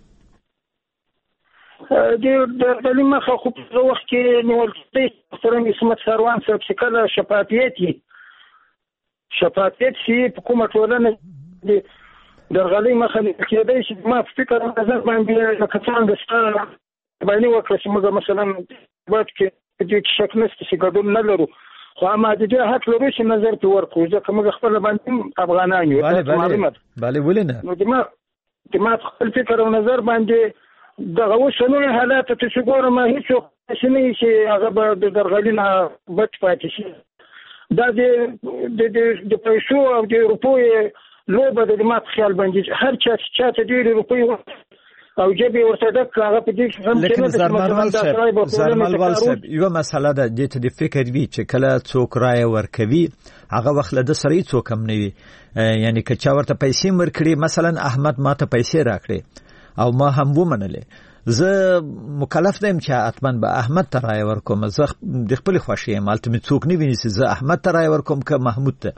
د درغلي مخه خو په وخت کې نیول کېدی محترم اسمت سروان صاحب چې کله شفافیت وي شفافیت شي په کومه ټولنه د درغلي مخه نیول کېدی شي ما په فکر نظر باندې لکه څنګه ستا باندې وکړه چې موږ مثلا باید کې په دې کې شک نشته چې ګډون نه لرو خو اما د دې حق لرو چې نظر پرې ورکړو ځکه موږ خپل باندې افغانان یو بله ولې نه نو د ما د ما خپل فکر او نظر باندې دغه اوسنیو حالاتو ته چې ګورم هېڅوک داسې نه وي چې هغه به د درغلي نه بچ پاتې شي دا د پیسو او د روپو لوبه د ما په خیال باندې هر چا چې چاته ډېرې روپۍ او جبې ورته ډک هغه په دې کې هم لیکن زرملوال صاحب یوه مسله ده دې ته د فکر وي چې کله څوک رایه ورکوي هغه وخت له ده سره هېڅ څوک هم نه وي یعنې که چا ورته پیسې ورکړي مثلا احمد ما ته پیسې راکړې او ما هم ومنلې زه مکلف دیم چې حتما به احمد ته رایه ورکوم زه د خپلې خوښې یم هلته مې څوک نه ویني چې زه احمد ته رایه ورکوم که محمود ته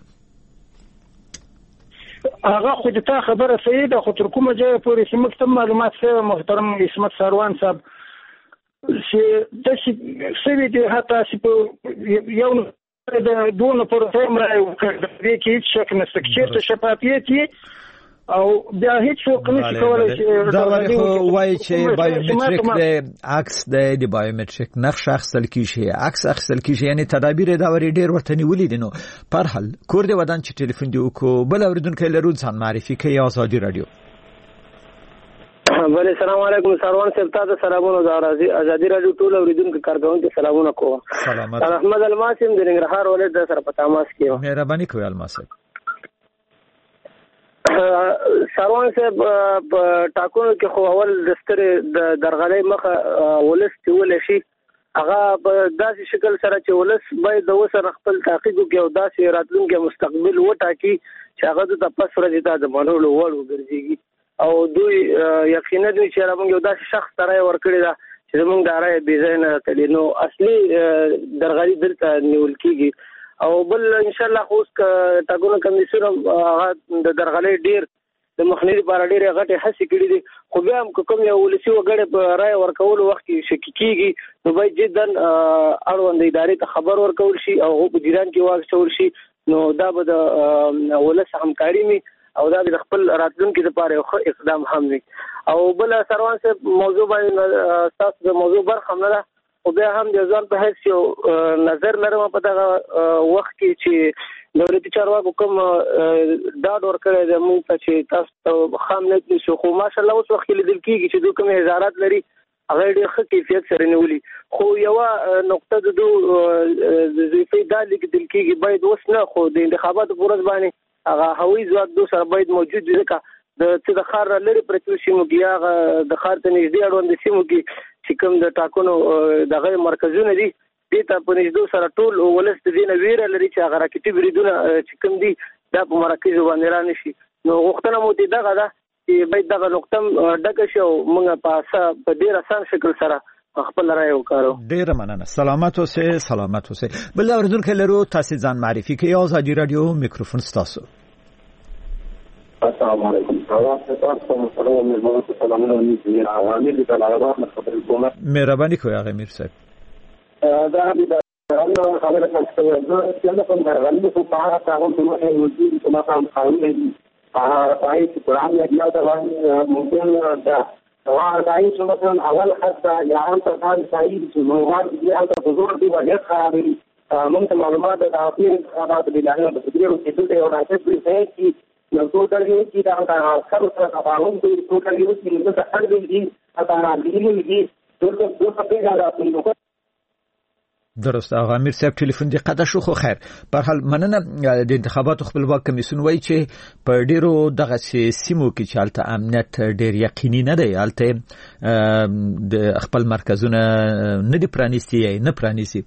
هغه خو د تا خبره صحیح ده خو تر کومه ځایه پورې چې موږ ته معلومات شوی محترم اسمت سروان صاحب چې داسې شوي دي حتی چې په یو د دوه نفرو ته هم رایه ورکړ د دې کې هېڅ شک نشته که چېرته شفافیت وي او بیا هیڅوک نشي کولای چې دا وایي خو وایي چې بایومټریک د عکس د بایومټریک نقش اخیستل کیږي عکس اخیستل کیږي یعنی تدابیر دا وری ډیر ورته نیولې دي نو پر حال کور دی ودان چې ټلیفون دی وکړو بل اوریدونکو لرو ځان معرفي کوي ازادي رادیو بله السلام علیکم سروان صاحب تاسو سلامونه د ازادي رادیو ټول اوریدونکو کارکونکو سلامونه کوم سلامات احمد الماسم د ننګرهار ولایت د سره په تماس کې مهرباني کوي الماسم سروان صاحب په ټاکنو کې خو اول د سترې د درغلۍ مخه ولس نیولی شي هغه په داسې شکل سره چې ولس باید د اوسه خپل تحقیق وکړي او داسې راتلونکی مستقبل وټاکي چې هغه د پس ورځې ته د منلو وړ وګرځېږي او دوی یقینا دوی چې موږ یو داسې شخص ته رایه ورکړې ده چې زموږ د رایې بې ځایه نه تلي نو اصلي درغلي دلته نیول کېږي او بل ان شاء الله خو اوس ټاکنو کمیسیون هغه د درغلۍ ډېر د مخنیوي لپاره ډېرې غټې هڅې کړي دي خو بیا هم که کوم یو ولسي وګړی په رایه ورکولو وخت کې شکي کېږي نو باید جدا اړوند ادارې ته خبر ورکول شي او هغو په جریان کې واچول شي نو دا به د ولس همکاري می او دا د خپل راتلونکي لپاره یو ښه اقدام هم وي. او بل سروان صاحب موضوع باندې تاسو د موضوع برخه نه ده او بیا هم د ځان په حیث یو نظر لرم په دغه وخت کې چې دولتي چارواکو کوم دا ډور کړی د موږ ته چې تاسو خام نه دي خو ماشاءالله اوس وخت لیدل کېږي چې دوی کوم هزارات لري هغه ډېر ښه کیفیت سره نیولي. خو یوه نقطه د دو ضعیفۍ دا لیکل کېږي باید اوس نه خو د انتخاباتو په ورځ باندې هغه هوایي ځواک دو سره باید موجود وي ځکه د چې د ښار لرې پرتو سیمو کې هغه د ښار ته نږدې اړوند سیمو کې چې کوم د ټاکنو دغه مرکزونه دي دې ته په نږدې سره ټول ولس د دې نه ویره لري چې هغه راکټي بریدونه چې کوم دي دا په مرکزو باندې را نشي. نو غوښتنه مو دې دغه ده چې باید دغه نقطه ډکه شي او موږ په په ډېر اسان شکل سره خپل رائے وکړو. ډېر مننه. سلامت اوسئ. سلامت اوسئ. بل اوریدونکو لرو تاسو ځان معرفي کړئ. آزادي رادیو میکروفون ستاسو. السلام علیکم. مهرباني کوئ هغه امیر صاحب. دا د خبره خبره کوم چې دا کوم غلطي په هغه تعامل کوي چې کومه کوم قانون دی هغه پای چې قرآن یې بیا دا ممکن دا هغه دای چې مثلا اول حتی یا هم په ځان صحیح چې مواد دې هغه په زور دی وجه خرابي ممکن معلومات د اخیر انتخابات د اعلان د تدبیر کې څه یو راځي چې نو ټول یو چې دا سره سره تفاهم کوي ټول یو چې موږ ته حل دي اته نه دي ټول څه په پیدا راځي. درست. آقا امیر صاحب ټلیفون دی قطع شو. خو خیر په هر حال مننه. د انتخاباتو خپلواک کمیسیون وایي چې په ډیرو دغه سیمو کې چې هلته امنیت ډیر یقیني نه دی هلته د خپل مرکزونه نه دي پرانیستي یا نه پرانیستي.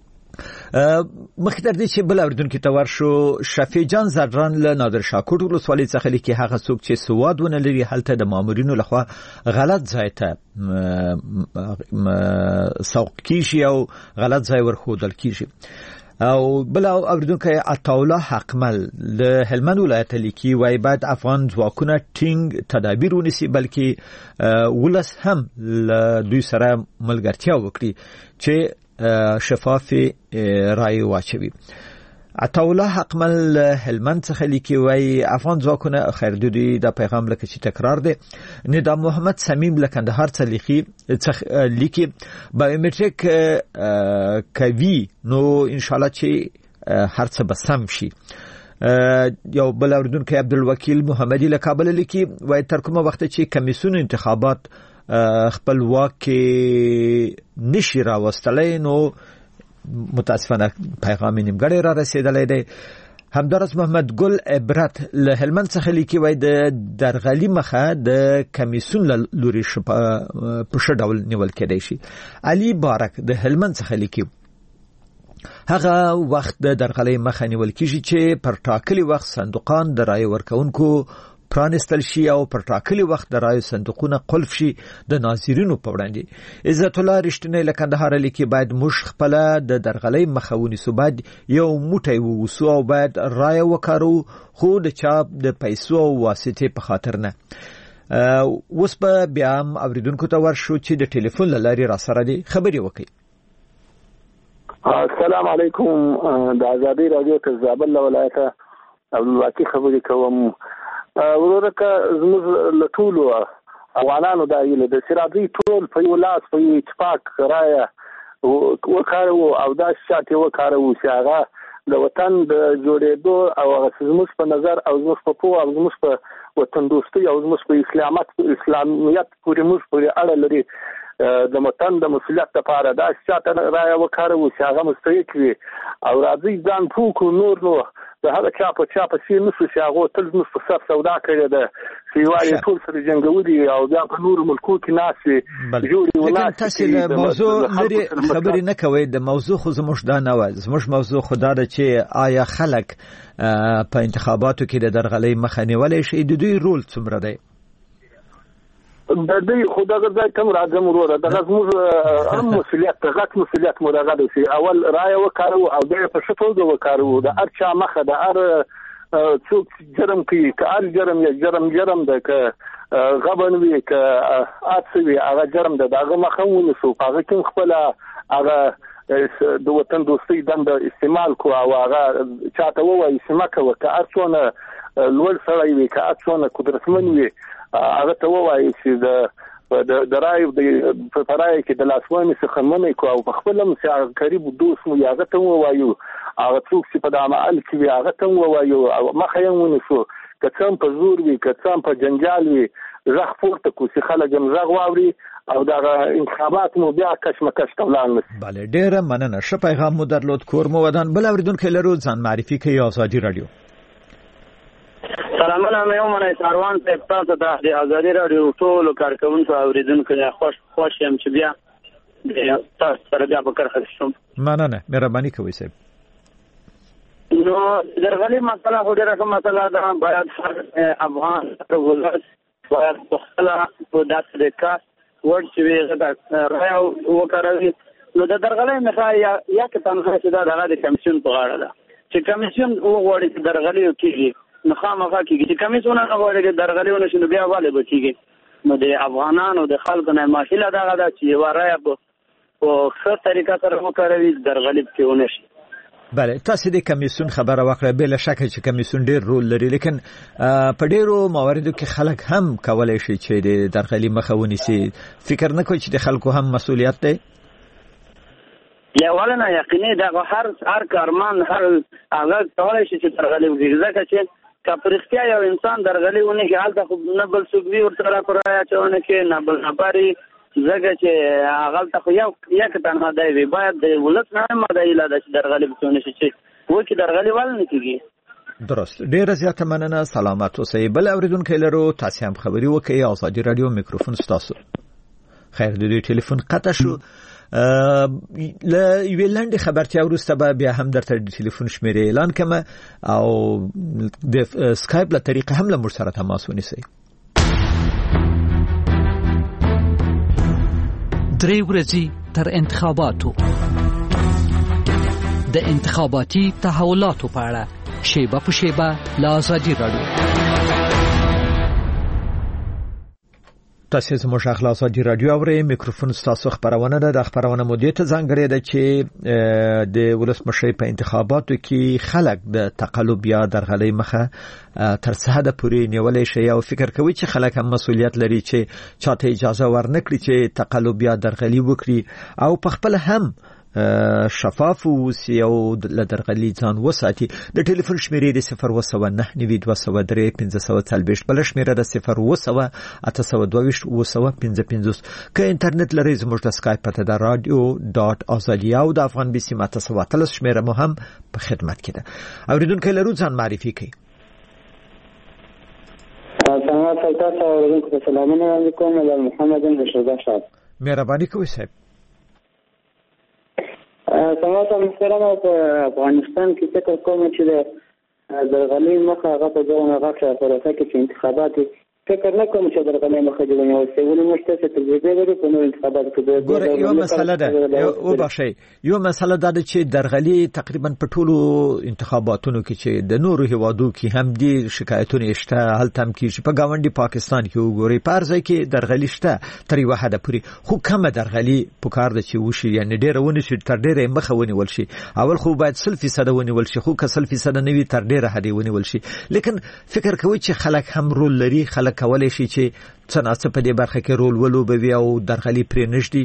مخکې تر دې چې بل اوریدونکي ته ورشو شفیع جان زران له نادر شاه کوټ ولسوالۍ څخه لیکي هغه څوک چې سواد ونه لري هلته د مامورینو لخوا غلط ځای ته سوق کیږي او غلط ځای ورښودل کیږي. او بل اوریدونکي عطاالله حقمل له هلمند ولایت لیکي وايي باید افغان ځواکونه ټینګ تدابیر ونیسي بلکې ولس هم له دوی سره ملګرتیا وکړي چې شفاف رای واچوي. عطاالله حقمل هلمند څخه لیکي وايي افغان ځواکونه خیر دوی د پیغام لکه چې تکرار دی. نظام محمد سمیم له کندهار څخه لیکي بایومټریک کوي نو ان شاء الله چې هر څه به سم شي. یو بل اوریدونکی عبدالوکیل محمدي له کابل لیکي وايي تر کومه وخت چې کمیسیون انتخابات خپلواک نشي راوستلای نو متاسفانه پیغام نیمګړی را رسیدلی دی. همدارس محمد ګل عبرت له هلمند څخه لیکي وايي د درغلي مخه د کمیسیون لوري په ښه ډول نیول کېدای شي. علي بارک د هلمند څخه لیکي هغه وخت د درغلي مخه نیول کیږي چې پر ټاکلي وخت صندوقان د رای ورکونکو پرانستل شي او پر ټاکلي وخت د رای صندوقونه قلف شي د ناظرینو په وړاندې. عزت الله رښتینی له کندهار لیکي باید موږ خپل د درغلي مخه ونیسو باید یو موټی ووسو او باید رای وکړو خو د چاپ د پیسو او واسطې په خاطر نه. اوس په بیا هم اوریدونکو ته ورشو چې د ټلیفون له لارې را سره دي خبرې وکړي. السلام علیکم. د آزادی رادیو ته زابل ولایت عبدالواقی خبرې کوم. ورور که زموږ له ټولو افغانانو دا هیله ده چې راځي ټول په یو لاس په یو اتفاق رایه وکاروو او دا شات یې وکاروو چې هغه د وطن د جوړېدو او هغه زموږ په نظر او زموږ په پوه او زموږ په وطن دوستي او زموږ په اسلامت اسلامیت پورې موږ پورې اړه لري د وطن د مسؤلیت لپاره دا شات رایه وکاروو چې هغه مستحق وي او راځي ځان پوه کړو نور نو د هغه چا په چا په سي نسو چې هغه تل زموږ په سر سودا کړې ده چې وایي ټول سره جنګولي او بیا په نورو ملکو کې ناسې جوړي ولاسي. تاسو د موضوع لري خبرې نه کوئ. د موضوع خو زموږ دا نه وای. زموږ موضوع خدا ده چې آیا خلک په انتخاباتو کې د درغلي مخه نیولای شي د دوی رول څومره دی؟ د دې خدای ځای کوم راځم وروره دغه زموږ هم مسؤلیت غټ مسؤلیت مو راغلی چې اول رای وکړو او بیا په شتوګه وکړو د هر چا مخه د هر څوک جرم کوي که هر جرم یا جرم جرم ده که غبن وي که اڅ وي هغه جرم ده دغه مخه ونیسو هغه کوم خپل هغه د وطن دوستۍ دنده استعمال کو او هغه چاته وایي سمه کوي که ارڅونه لوړ سړی وي که ارڅونه قدرتمن وي هغه ته وایي چې د د درایو د پرای کې د لاسوانې څخه منې کو او په خپل هم چې قریب دوست مو هغه ته وایو هغه څوک چې په د عمل کې وي هغه ته وایو مخه یې ونیسو که څه په زور وي که څه په جنجال وي غږ پورته کو چې خلک هم غږ واوري او دا انتخابات مو بیا کشمکش ته ولاړ نشي. بله ډیره مننه. ښه پیغام مو درلود. کور مو ودان. بل اوریدونکي لرو ځان معرفي کوي. ازادي رادیو. سلامونه مې ومنه ساروان صاحب تاسو ته د ازادي رادیو ټول کارکونکو اوریدونکو خوش خوش يم چې بیا تاسو سره بیا په کرخه شوم. مننه. مهرباني کوئ صاحب. نو درغلي مسله خو ډیره کومه مسله ده. باید افغان ولس باید خپله په داسې طریقه ورچوي دا راو وکړي. نو د درغلي مخه یا یا که تنها چې دا دغه د کمیسیون په غاړه ده چې کمیسیون وغواړي چې درغلي وکړي نو خامخا کېږي چې کمیسیون نه غواړي چې درغلي ونشي نو بیا والي به کېږي. نو د افغانانو د خلکو نه ماشیله دغه ده چې یوه رایه په ښه طریقه سره وکاروي درغلي پکې ونشي. بله تاسو د کمیسیون خبره وکړه. بل شک چې کمیسیون ډیر رول لري لیکن په ډیرو مواردو کې خلک هم کولای شي چې د درغلي مخه ونیسي. فکر نه کوئ چې د خلکو هم مسؤلیت دی؟ یا ولنه یقیني دغه هر هر کارمان هر هغه کولای شي چې درغلي وکړي ځکه چې که په رښتیا یو انسان درغلي ونه کړي هلته خو نه بل څوک وي ورسره په رایه اچونه کې نه بل خبرې ځکه چې هغه خو یو یک تنها دی وي باید د ولس نه مدایله ده چې درغلي بتونه شي چې وکي درغلي ول نه کیږي. درست. ډیره زیاته مننه. سلامات اوسئ. بل اوریدونکي لرو تاسو هم خبري وکړئ. ازادي رادیو میکروفون ستاسو. خیر د دې ټلیفون قطع شو. ل یوې لاندې خبرتیا وروسته به بیا هم درته د ټلیفون شمیرې اعلان کوم او د سکایپ له طریقې هم له موږ سره تماس ونیسئ. درې ورځې تر انتخاباتو د انتخاباتي تحولاتو په اړه شیبه په شیبه له ازادي رادیو. تاسو زموږ اخلاص ازادي رادیو اورئ. میکروفون ستاسو خبرونه ده. د خبرونه مودې ته ځانګړې ده چې د ولسمشر په انتخاباتو کې خلک د تقلب یا درغلي مخه تر څه حد پورې نیولای شي او فکر کوي چې خلک هم مسؤلیت لري چې چاته اجازه ورنکړي چې تقلب یا درغلي وکړي او په خپل هم شفاف اوسي او له درغلي ځان وساتي. د ټلیفون شمیرې د صفر اوه سوه نهه نوي دوه سوه درې پنځه سوه څلوېښت. بله شمیره د صفر اوه سوه اته سوه دوه ویشت اوه سوه پنځه پنځوس. که انټرنیټ لرئ زموږ د سکایپ پته د رادیو ډاټ ازادي او د افغان بي سي اته سوه اتلس شمیره مو هم په خدمت کې ده. اوریدونکي لرو ځان معرفي کړئ. سلام تاسو اوریدونکو ته سلامونه علیکم. محمد رشید شاه. مهرباني کوئ صاحب. سماعت محترمه په افغانستان کې فکر کوم چې د درغلي مخه هغه په ځای هغه پروسه کې چې انتخابات فکر نه کوم چې درغلي مخه دی ونیول شي. ولې مشته چې تجربه لري په نور انتخابات کې ګوره یو مسله ده او بخښي یو مسله ده چې درغلي تقریبا په ټولو انتخاباتونو کې چې د نورو هیوادو کې هم دي شکایتونه شته. هلته هم کې په گاونډي پاکستان کې وګوري پارځه کې درغلي شته تر یو حد پورې خو کم درغلي پکار ده چې وشي یعنی ډیره ونه شي تر ډیره مخه ونیول شي. اول خو باید سل فیصد ونیول شي خو که سل فیصد نه وي تر ډیره حد ونیول شي. لیکن فکر کوي چې خلک هم رول لري. خلک کولای شي چې څنګه په دې برخه کې رول ولوبوي او درغلي پرې نشدي.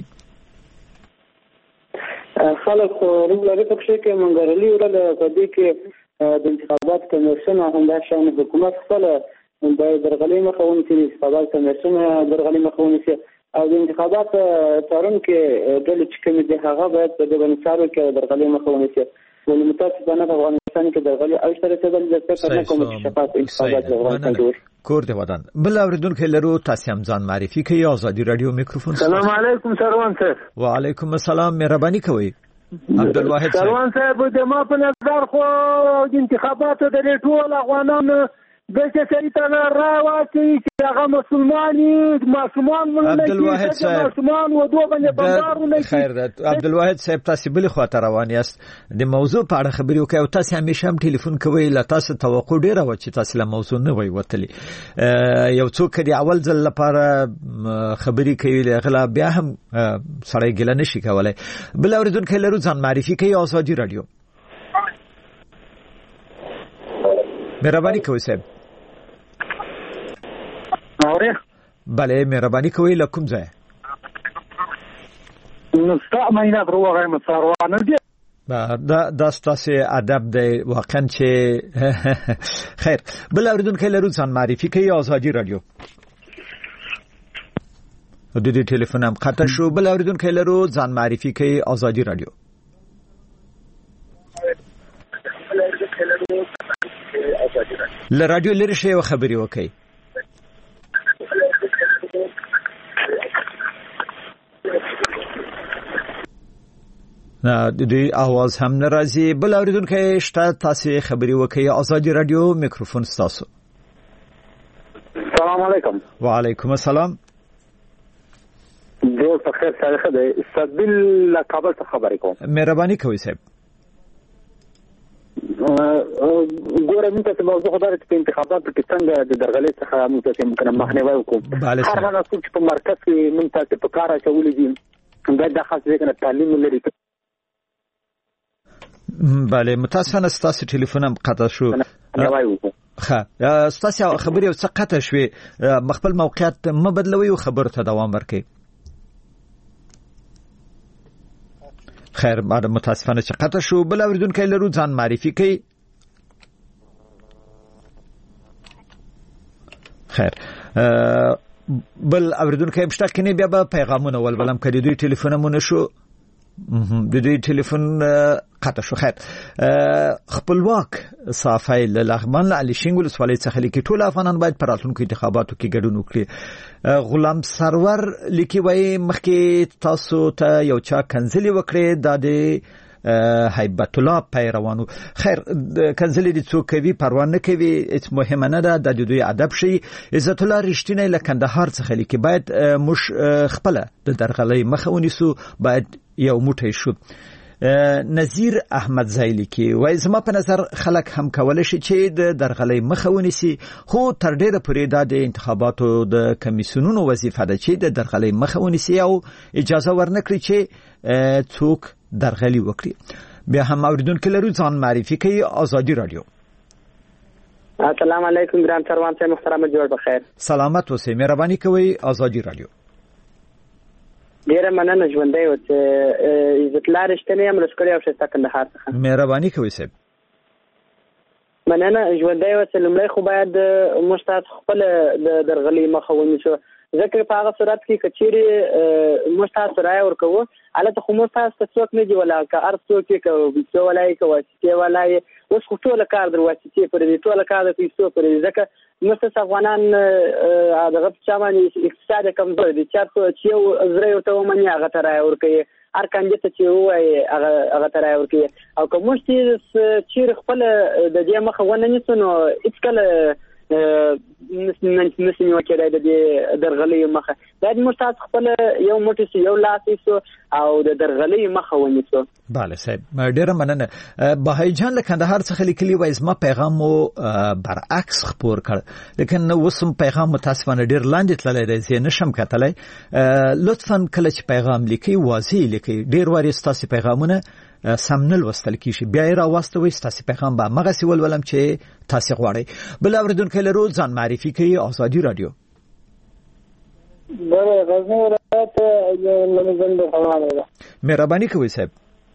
خلک رول لري په شي کې منګرلي ورل په دې کې د انتخابات کمیسیون هم دا شان حکومت خپل د درغلي مخاون چې انتخابات کمیسیون درغلي مخاون شي او د انتخابات تارون کې د لچ کمی د هغه باید په دې باندې سارو کې درغلي مخاون شي. ولې متاسفانه په افغانستان کې درغلي او شته چې د فکر نه کوم چې شفاف انتخابات لغوه کور دی ودان. بل اوریدونکو لرو تاسو هم ځان معرفي کوي. ازادي رادیو میکروفون. سلام علیکم سروان صاحب. وعلیکم السلام. مهرباني کوئ. عبدالواحد سروان صاحب د ما په نظر خو د انتخاباتو د ټول افغانانو د چې ته راواتي چې هغه مسلماني ماشومان مونږ عبدالواحد صاحب ماشومان و دوه باندې بمبارونه خیر ده عبدالواحد صاحب تاسو بل خو ته روان یاست د موضوع په اړه خبرې وکړو تاسو همیشه هم ټلیفون کوئ لا تاسو توقع ډیره و چې تاسو له موضوع نه وي وتلی یو څوک دی اول ځل لپاره خبرې کوي غلا بیا هم سړی ګل نه شي کولای بل اوریدونکو لرو ځان معرفي کوي آزادي رادیو مهرباني کوئ صاحب اوره بله مهرباني کوئ له کوم ځای نو ستاسو مینه دروغه مساروانه دي دا د ستاسو ادب دی واقعا چې خیر بل اوریدونکو لرو ځان معرفي کوي آزادي رادیو د دې ټلیفون هم قطع شو بل اوریدونکو لرو ځان معرفي کوي آزادي رادیو ل رادیو لري شی خبري وکي نه د دې आवाज هم ناراضي بل اوریدونکو شته تاسو خبري وکي آزادي رادیو میکروفون تاسو السلام علیکم وعلیکم السلام جوړ په خیر تاریخ دی استقبال لا کابل څخه خبرې کوم مهرباني کوئ صاحب ګوره موږ ته موضوع خبره په انتخاباتو کې څنګه د درغلې څخه موږ ته ممکن مخنیوي وکړو هر هغه څوک چې په مرکز کې موږ ته په کار اچولې دي باید د خاص ځای تعلیم لري بله متاسفانه ستاسو ټلیفون هم قطع شو ښه ستاسو خبرې او څه قطع شوې مخبل موقعیت م بدلوي او خبر ته دوام ورکړي خیر بعد متاسفانه چې قطع شو بل اوریدونکو لرو ځان معرفي کوي خیر بل اوریدونکو مشته کني بیا به پیغامونه ولولم کړي دوی ټلیفونونه شو د دې ټلیفون قطع شو خیر خپلواک صافی لغمان علي شینګول سوالې څخه لیکي ټول افغانان باید پر راتلونکو انتخاباتو کې ګډون وکړي غلام سرور لیکي وای مخکې تاسو ته یو چا کنځلي وکړي د هیبت الله پیروانو خیر کنځلي د څوک کوي پروا نه کوي هیڅ مهمه نه ده د دوی ادب شي عزت الله رښتینی له کندهار څخه لیکي باید مش خپل د درغلۍ مخه ونیسو باید یو موټی شو نذیر احمد زایلی کې وای زما په نظر خلک هم کولای شي چې د درغلۍ مخه ونیسي خو تر ډیره پورې د انتخاباتو د کمیسیونونو وظیفه ده چې د درغلۍ مخه ونیسي او اجازه ورنکړي چې څوک درغلي وکړي بیا هم اوریدونکو لرو ځان معرفي کوي آزادي رادیو السلام علیکم ګران کاروان صاحب محترم جوړ بخیر سلامت اوسئ مهرباني کوئ آزادي رادیو ډیره مننه ژوندۍ و چې عزت الله رښتینی هم لښکرې او ښایسته کندهار څخه مهرباني کوئ صاحب مننه ژوندۍ و چې لومړی خو باید موږ تاسو خپل د درغلۍ مخه ونیسو ځکه په هغه صورت کې که چیرې موږ تاسو رایه ورکوو هلته خو موږ تاسو ته څوک نه دي ولا که هر څوک یې که پیسو والا یې که واسطې والا یې اوس خو ټوله کار در واسطې پورې دی ټوله کار د پیسو پورې دی ځکه موږ تاسو افغانان دغه په چا باندې اقتصاد یې کمزوری دی چا چې یو زړی ورته ومني هغه ته رایه ورکوي هر کاندید ته چې ووایي هغه ته رایه ورکوي او که موږ چیرې خپله د دې مخه ونه نیسو نو هېڅکله نسي نیول کېدای د دې درغلۍ مخه باید موږ تاسو خپل یو موټی سو یو لاس سو او د درغلۍ مخه ونیسو بله صاحب ډیره مننه بهاي جان له کندهار څخه لیکلي وای زما پیغام مو برعکس خپور کړ لیکن وسم پیغام متاسفانه ډیر لاندې تللی دی زه نشم کتلی لطفا کله چې پیغام لیکي واضح لیکي ډیر واري ستاسو پیغامونه سمنل وستل کیږي بیا را واستوي ستاسو پیغام به مغه سی ولولم چې تاسو غواړئ بل اوریدونکو لرو ځان معرفي کوي آزادي رادیو بله غزنی ولایت لمزن د حواله مهرباني کوئ صاحب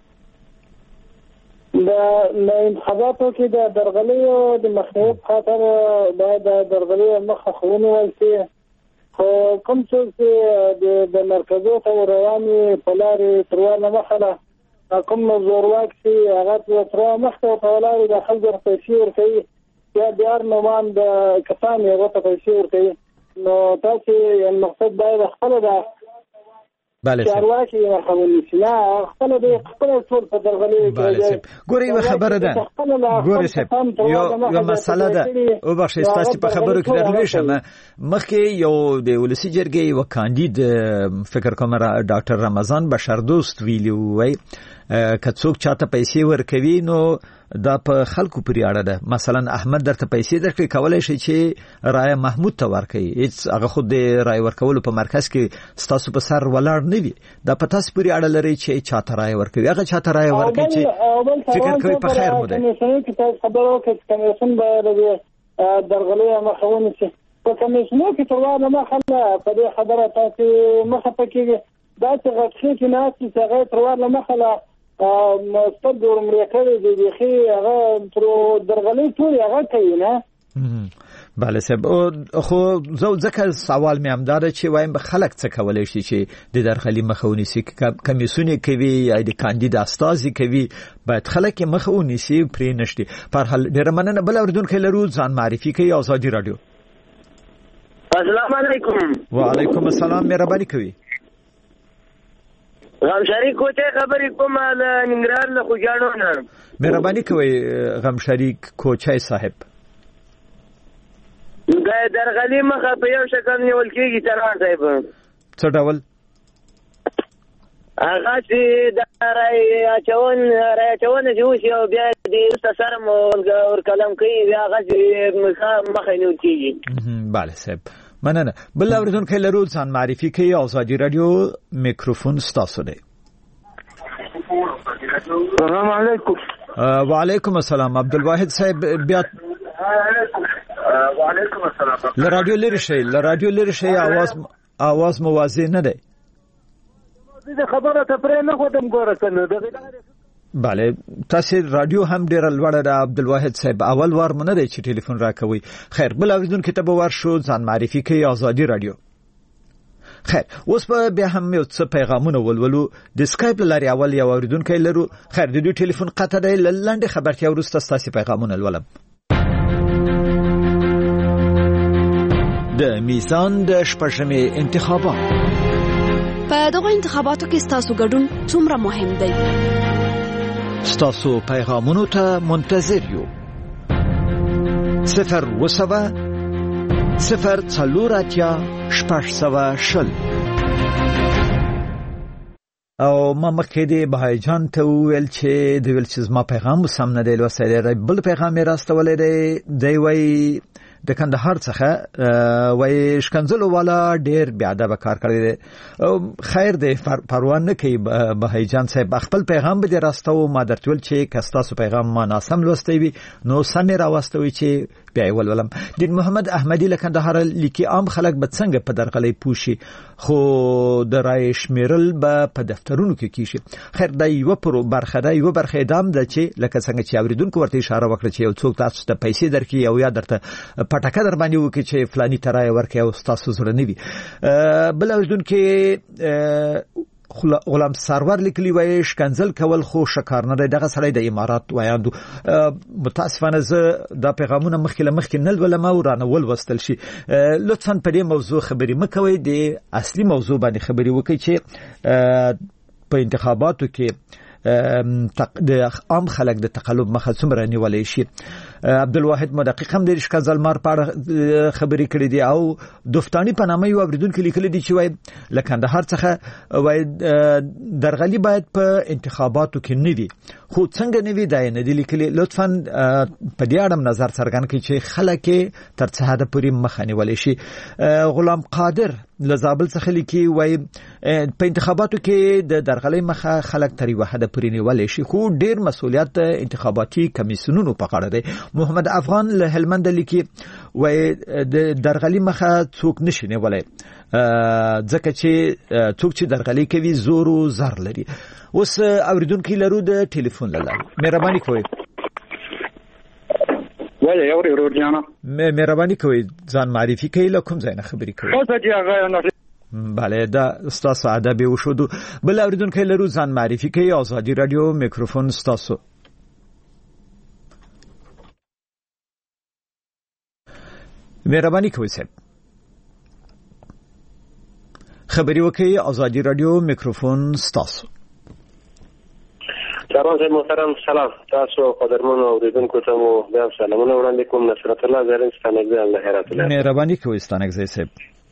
د انتخاباتو کې د درغلۍ او د مخنیوي خاطر باید د درغلۍ مخه ونیول شي خو کوم څه د مرکزو ته رواني په لارې تروانه مخله کوم زورواک چې هغه تر مخته په ولاري د خلکو پیسې ورکوي یا بیا نومان د کسان یې ورته پیسې ورکوي نو تاسو یو مقصد باید خپل د چارواکي مخاوني نه خپل د خپل ټول په درغلي کې ګوري یو خبره ده ګوري شه یو یو مسله ده او بخښه ستاسو په خبرو کې درلوشم مخکې یو د ولسی جرګې یو کاندید فکر کوم ډاکټر رمضان بشردوست ویلی وای کڅوک چاته پیسې ورکوي نو دا په خلکو پرې اړه ده. مثلا احمد درته پیسې درکړي کولای شي چې رای محمود ته ورکړي، هیڅ هغه خود د رای ورکولو په مرکز کې ستاسو په سر ولاړ نه وي. دا په تاسو پرې اړه لري چې چاته رای ورکوي، هغه چاته رای ورکړي چې فکر کوي په خیر مو ده. خبرو کې کمیسیون به درغلي مخاوني شي په کمیسیونو کې تروانه مخاله په دې خبره تاسو مخه پکې دا چې غوښتي چې نه چې هغه تروانه مخاله مستد امریکایی دی بخي هغه تر درغلي ټول هغه کوي نه. بله صاحب خو زه ځکه سوال مې همدار چې وایم به خلک څه کولای شي چې د درغلي مخاوني سي کمیسیون کوي یا د کاندید استازي کوي، باید خلک مخاوني سي پرې نشي. په هر حال ډیر مننه. بل اوریدونکو لرو ځان معرفي کوي آزادي رادیو. السلام علیکم. وعلیکم السلام، مهرباني کوي. غمشری کوچه خبرې کوم د ننګرهار له خوجانو نه. مهرباني کوي غمشری کوچه صاحب. د درغلي مخه په یو شکل نیول کېږي تران صاحب. څه ډول؟ هغه چې د رای اچون رای اچون چې وشي او بیا د استثار ور کلام کوي بیا هغه چې مخه نیول کېږي. بله صاحب مننه. بل اوریدونکو لرو ځان معرفي کوي آزادي رادیو میکروفون ستاسو دی. السلام علیکم. وعلیکم السلام. عبدالواحد صاحب بیا وعلیکم السلام. ل رادیو لري شي ل رادیو لري شي आवाज आवाज موازی نه دی. دې خبره ته پرې نه خودم ګوره کنه. بله تاسو رادیو هم ډیر لوړه ده عبدالواحد صاحب، اول وار مونږ نه چې ټلیفون راکوي. خیر بل اوریدونکو ته به ورشو ځان معرفي کوي آزادي رادیو. خیر اوس په بیا هم یو څه پیغامونه ولولو د اسکایپ لاري. اول یو اوریدونکو لرو. خیر د دوی ټلیفون قطع دی. لاندې خبرتیا ورسته تاسو پیغامونه ولولم. د میزان د شپږمې انتخابات. په دغه انتخاباتو کې ستاسو ګډون څومره مهم دی؟ ستاسو پیغامونو ته منتظر یو. صفر وسوه صفر څلور اتیا شپږ سوه شل. او ما مخکې د بهاي جان ته ویل چې د ویل چې زما پیغام سم نه دی لوستلی. بل پیغام یې راستولی دی. دی وایي د کندهار څخه وای شکنځلو والا ډیر بیا ادب کار کړی دی. خیر دی پروان نه کوي بهاي جان صاحب. خپل پیغام به راستو ما درته ول چې کستاسو پیغام ما ناسم لوستي وي نو سم راوستوي چې بیا ولولم. د محمد احمدی له کندهار لیکي عام خلک به څنګه په درغلي پوشي خو د رای شمیرل به په دفترونو کې کیږي. خیر دا یو پر برخه ده یو برخه دام ده چې لکه څنګه چې اوریدونکو ورته اشاره وکړه چې یو څوک تاسو ته پیسې درکړي او یا درته پټکه در باندې وکړي چې فلاني ترای ورکړي او تاسو زړه نه وي. بل اوریدونکو غلام سرور لیکلی وای شکنځل کول خو شکار نه دی. دغه سړی د امارات وایاندو. متاسفانه زه دا پیغامونه مخکې مخکې نل ولم او رانه ول وستل شي. لطفا په دې موضوع خبرې مکوئ، د اصلي موضوع باندې خبرې وکړئ چې په انتخاباتو کې د عام خلک د تقلب مخه څومره نیولای شي. عبدالواحد مدقق هم د شکنځل مار په اړه خبرې کړې دي او دفتانی په نامه یو اوریدونکو لیکلي دي چې وای له کندهار څخه وای درغلي باید په انتخاباتو کې نه وي خو څنګه نه وي دا نه دي لیکلي. لطفا په دې اړه نظر څرګند کړئ چې خلک تر څه حد پورې مخه نیولای شي. غلام قادر له زابل څخه لیکي وای په انتخاباتو کې د درغلي مخه خلک تر یو حد پورې نیولای شي خو ډیر مسؤلیت انتخاباتي کمیسیونونو په غاړه دی. محمد افغان له هلمند لیکي وای د درغلي مخه څوک نشي نیولای ځکه چې څوک چې درغلي کوي زور او زر لري. اوس اوریدونکو لرو د ټلیفون لاله. مهرباني کوئ. وای اوري ورجانا. مهرباني کوئ ځان معرفي کوئ له کوم ځای نه خبرې کوئ. اوس چې هغه نه بله دا ستاسو ادب وشو. بل اوریدونکو لرو ځان معرفي کوئ آزادي رادیو میکروفون ستاسو. مهرباني کوئ صاحب. خبري وکي ازادي رادیو میکروفون ستاسو. چارواز محترم سلام، تاسو قدرمن اوریدونکو ته مو بیا سلامونه وړاندې کوم. نصرت الله زرین ستانګزی الله حیرت الله. مهرباني کوئ ستانګزی صاحب.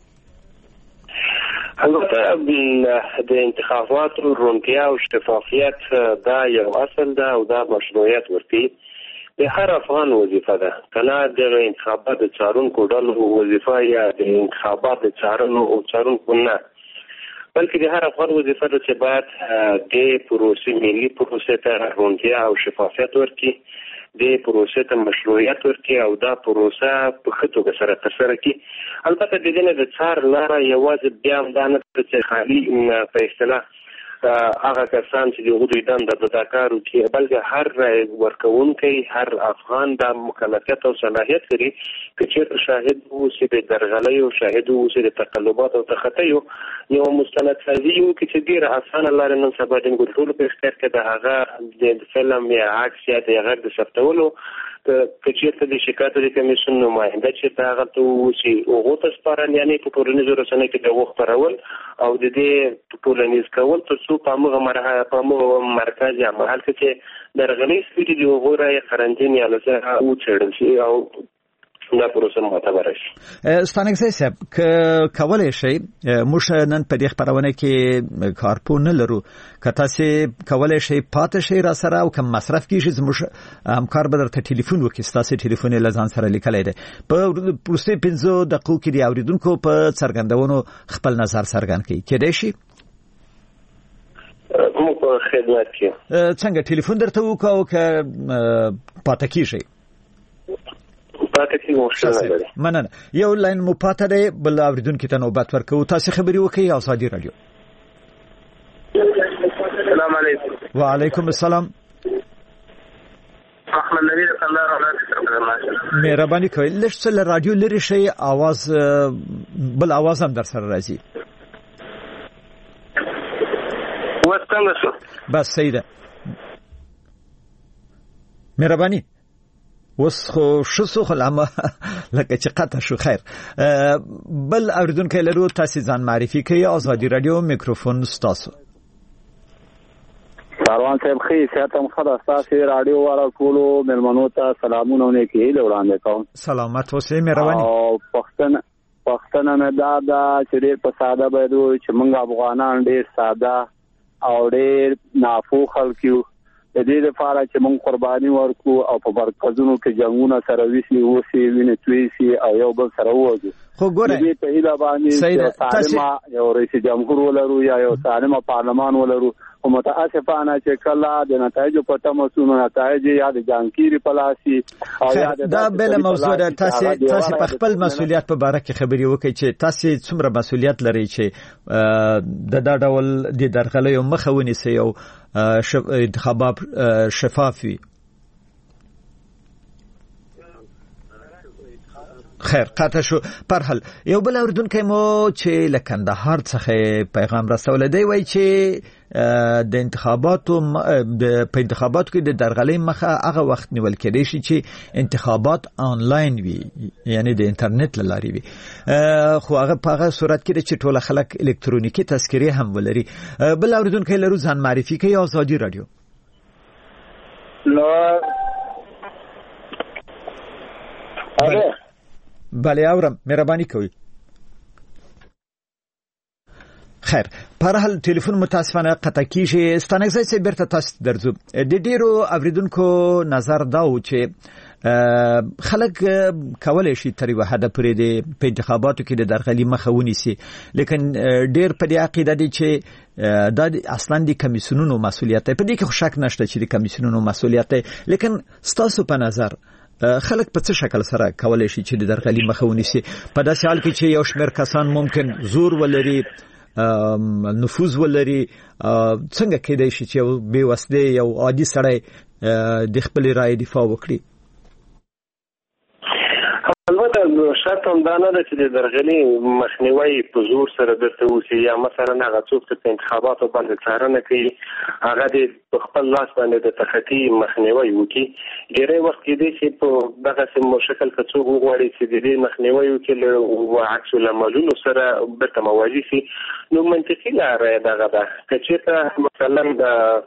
البته د انتخاباتو روڼتیا او شفافیت دا یو اصل ده او دا مشروعیت ورته د هر افغان وظیفه ده. کله د انتخابات څارونکو ډلو وظیفه یا د انتخابات څارنو او څارونکو نه، بلکې د هر افغان وظیفه ده چې باید د پروسې ملي پروسې ته روڼتیا او شفافیت ورکړي، د پروسې ته مشروعیت ورکړي او دا پروسه په ښه توګه سره ترسره کړي. البته د دې نه د څار لاره یوازې بیا هم دا نه ده چې خالي په اصطلاح هغه کسان چې د هغوی دنده ده دا کار وکړي، بلکې هر ورکوونکی هر افغان دا مکلفیت او صلاحیت لري که چېرته شاهد واوسي د درغلیو، شاهد واوسي د تقلبات او تخطیو، یو مستندسازي وکړي چې ډېره اسانه لارې نن سبا د ټولو په اختیار کې د هغه د فلم یا عکس یا د غږ د ثبتولو که چېرته د شکایت د کمیسیون نماینده چې هغه ته واوسي هغو ته سپارل، یعنې په ټولنیزو رسنیو کې د هغو خپرول او د دې ټولنیز کول تر څو په همغه مرحله په همغه مرکز یا محل کې چې درغلۍ سوي دي د هغو رایې قرنطین یا لسه وڅېړل شي او دا پروسه معتبره شي. ستانګزی صاحب که کولی شئ موږ نن په دې خپرونه کې کارپو نه لرو، که تاسې کولی شئ پاتې شئ را سره او که مصرف کېږي زموږ همکار به درته ټلیفون وکړي، ستاسې ټلیفون یې له ځان سره لیکلی دی. په وروستیو پنځو دقیقو کې د اورېدونکو په څرګندونو خپل نظر څرګند کړي، کېدای شي موږ په خدمت کې څنګه ټلیفون درته وکړو او که پاتې کېږئ مننه. یو لاین مو پاتې دی، بل اوریدونکو ته نوبت ورکوو. تاسو خبري وکړئ ازادي رادیو. السلام علیکم. وعلیکم السلام. احمد نبی الله راځي. مهرباني کوئ لږ څه له رادیو لرې شئ، आवाज بل आवाज هم در سره راځي. وڅنګه شو؟ بس صحیح ده. مهرباني وس خو شسو خلامه لکه چې قطع شو. خیر بل اوریدونکو لرو، تاسو ځان معرفي کړئ. ازادي رادیو میکروفون ستاسو. کاروان صاحب خې ساتم خدا تاسو رادیو والا ټولو ملمنو ته سلامونه نیکی وړاندې کوم. سلامت اوسئ مهرباني. او پښتنه پښتنه نه دا دا چې ډېر په ساده بده چې موږ افغانان ډېر ساده او ډېر نافو خلک یو، د دې لپاره چې موږ قرباني ورکو او په مرکزونو کې جنگونه سره وسی وسی وینې تویسي او یو بل سره وځو. خو ګوره دې ته هیله باندې چې سالمه یو رئیس جمهور ولرو یا یو سالمه پارلمان ولرو، او متاسفانه چې کله د نتایجو په تمسونو نتایج یا د جانکيري پلاسي او یا دا بل موضوع ده. تاسو تاسو په خپل مسولیت په اړه کې خبري وکړئ چې تاسو څومره مسولیت لرئ چې د دا ډول د درغلیو مخه ونیسئ او انتخابات شفاف وي. خیر قطع شو. پر حال یو بل اوریدونکو مو چې له کندهار څخه پیغام رسول دی، وایي چې د انتخاباتو د په انتخاباتو کې د درغلۍ مخه هغه وخت نیول کېدای شي چې انتخابات آنلاین وي، یعنی د انټرنیټ له لارې وي، خو هغه په هغه صورت کې چې ټول خلک الکترونیکي تذکرې هم ولري. بل اوریدونکو لرو، ځان معرفي کوي. ازادي رادیو. نو بله اورم، مهرباني کوئ. خیر پر حال ټلیفون متاسفانه قطع کیږي. ستانګزی صاحب بیرته تاسو درځو. د ډیرو اوریدونکو نظر دا و چې خلک کولای شي تر یوه حده پورې د انتخاباتو کې د درغلي مخه ونیسي، لیکن ډیر په دې عقیده دي چې دا اصلا د کمیسیونونو مسولیت دی. په دې کې خو شک نشته چې د کمیسیونونو مسولیت دی، لیکن ستاسو په نظر خلک په څه شکل سره کولای شي چې د درغلي مخه ونیسي په داسې حال کې چې یو شمېر کسان ممکن زور ولري، نفوذ ولري؟ څنګه کېدای شي چې یو بې وسلې یو عادي سړی د خپلې رایې دفاع وکړي؟ البته شرط هم دا نه ده چې د درغلي مخنیوي په زور سره درته وشي، یا مثلا هغه څوک چې په انتخاباتو باندې څارنه کوي هغه د په خپل لاس باندې د تخطي مخنیوي وکړي. ډېری وخت کېدای شي په دغسې شکل که څوک وغواړي چې د دې مخنیوي وکړي له عکس العملونو سره بیرته موازي شي، نو منطقي لاره یې دغه ده. که چېرته مثلا د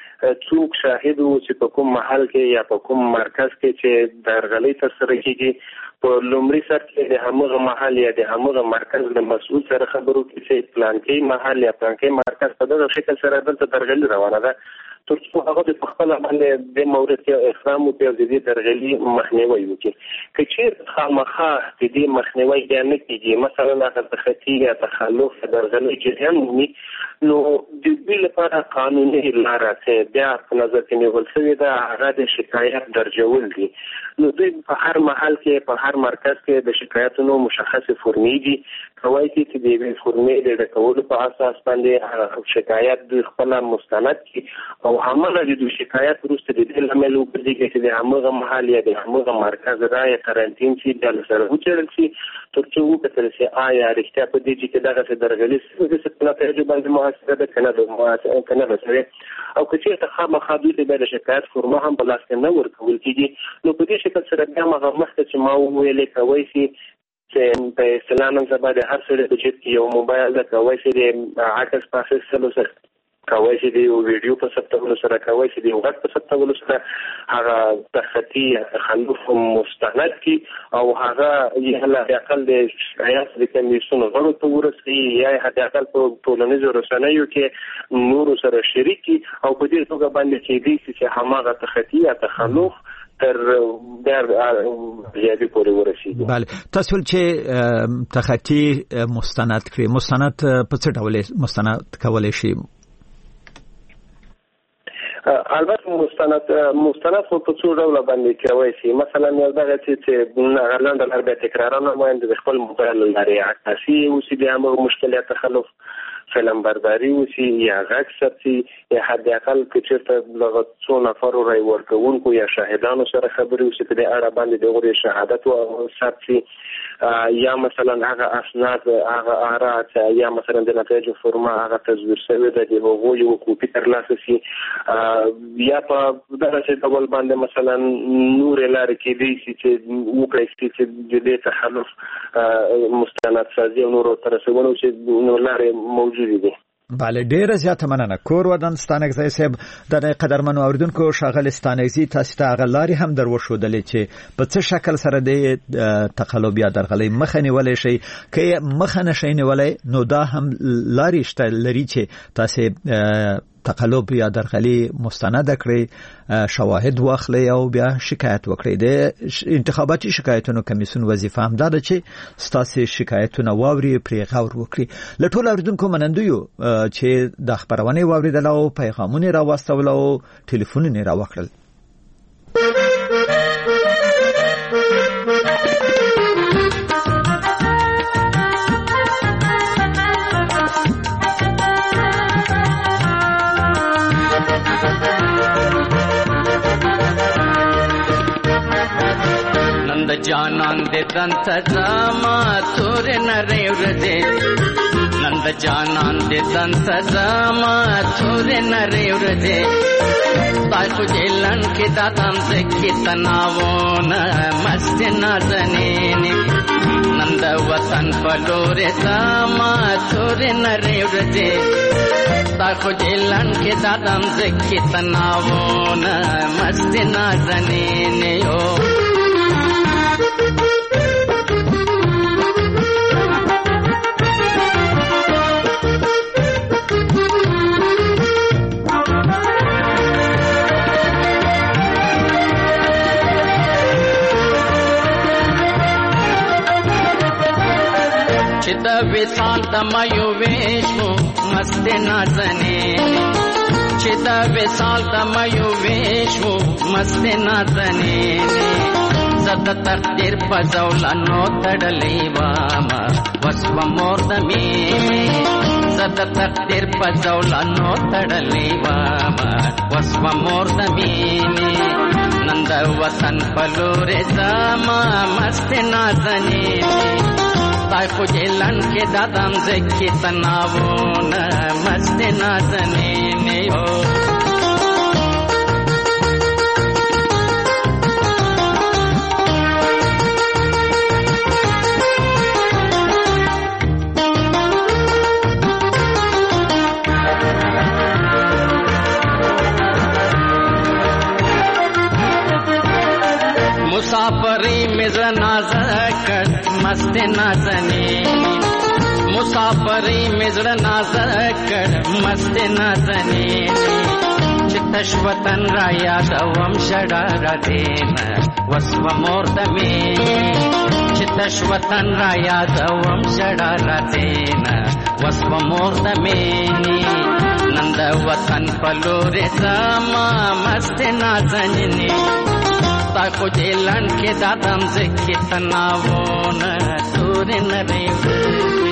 څوک شاهد و چې په کوم محل کې یا په کوم مرکز کې چې درغلي ترسره کېږي، په لومړي سر کې د همغه محل یا د همغه مرکز له مسؤل سره خبرو کې چې پلانکي محل یا پلانکي مرکز په دغه شکل سره دلته درغلي روانه ده، تر څو هغه د خپل باندې د مورد کې احترام او د دې درغلي مخنیوي وکړي. که چېرته خامخا د دې مخنیوي بیا نه کېږي، مثلا هغه تخطي یا تخلف درغلي جریان وي، نو د دې لپاره قانوني لاره چې بیا په نظر کې نیول شوې ده هغه د شکایت درجول دي. نو دوی په هر محل کې په هر مرکز کې د شکایتونو مشخص فورمې دي، کوي چې د دې فورمې د ډکولو په اساس باندې شکایت دوی خپل مستند کړي او همغه د شکایت وروسته د دې لامل وګرځي چې د همغه محل یا د همغه مرکز رای قرنټین شي د سره وچړل شي، تر څو وکړل شي آیا رښتیا په دې چې دغه درغلي څه څه په نتیجه باندې محاسبه ده کنه د محاسبه کنه به او که چېرته خامخا دوی ته د شکایت فورمه هم په لاس کې نه ورکول کېږي، نو په دې شکل سره بیا هغه مخکې چې ما وویلې کولی شي چې په اصطلاح نن سبا د هر سړي په جیب کې یو موبایل ده، کولی شي د عکس په اخیستلو سره، کولی شي د یو ویډیو په ثبتولو سره، کولی شي د یو غږ په ثبتولو سره هغه تخطي تخلف مستند کړي او هغه یې له اقل د شکایت د کمیسیون غړو ته ورسوي یا حد اقل په ټولنیزو رسنیو کې نورو سره شریک کړي او په دې توګه باندې کېدای شي چې هماغه تخطي یا تخلف تر در زیادی پورې ورسیږي. بله، تاسو چې تخطي مستند کړئ، مستند په څه ډول مستند کولی شي؟ البته مستند مستند خو په څو ډوله باندې کولی شي. مثلا یو دغه چې هغه لنډه لار بیا تکرارا نه وایم، د خپل موبایل له لارې عکاسي اوسي د همغه مشکلات تخلف فلم برداری وشي یا غږ ثبتي یا حد اقل که چېرته دغه څو نفرو رای ورکوونکو یا شاهدانو سره خبرې وشي په دې اړه باندې د هغوی شهادت ثبتي یا مثلا هغه اسناد هغه آرات یا مثلا د نتایجو فورمه هغه تزویر شوې ده د هغو یو کوپي ترلاسه شي یا په دغسې ډول باندې مثلا نورې لارې کېدای شي چې وکړی شي چې د دې تخلف مستند سازي او نورو ته رسولو چې نور لارې موجود دي. بله، ډیره زیاته مننه. کور ودان ستانکزی صاحب، د قدرمنو اوریدونکو ښاغلی ستانکزی تاسو ته هغه لارې هم در وښودلې چې په څه شکل سره د تقلب یا درغلۍ مخه نیولی شي. که مخه نشئ نیولی نو دا هم لارې شته لري چې تاسو تقلب یا درغلي مستند کړئ، شواهد واخلئ او بیا شکایت وکړئ. د انتخاباتي شکایتونو کمیسیون وظیفه هم دا ده چې ستاسو شکایتونه واوري، پرې غور وکړي. له ټولو اوریدونکو منندویو چې د خبرونې واوریدل او پیغامونه راوستول او ټلیفونونه راوکړل. جانان دے دنت زما تور نری ورده نند جانان دے دنت زما تور نری ورده تا کو جلن کی دادم زکی تناون مست نازنین نند وطن پلور زما تور نری ورده تا کو جلن کی دادم زکی تناون مست نازنین یو د وصال د مایو ویشو مست نازنین چې د وصال د مایو ویشو مست نازنین زد تقدیر په زولانو تړلې واما وسو مور د می زد تقدیر په زولانو تړلې واما وسو مور د می نن نند وطن پلور زما مست نازنین تا خجلن کے دادم زکی تناون مست نازنین یو مسافری مزر نازکر مست نازنین مسافری مزر نازکر مست نازنین چتش وطن را یادوم شڑا را دین وسو موردمی چتش وطن را یادوم شڑا را دین وسو موردمی نند وطن پلور زما مست نازنین تا خجلن کے دادم زکی تناون دور نریو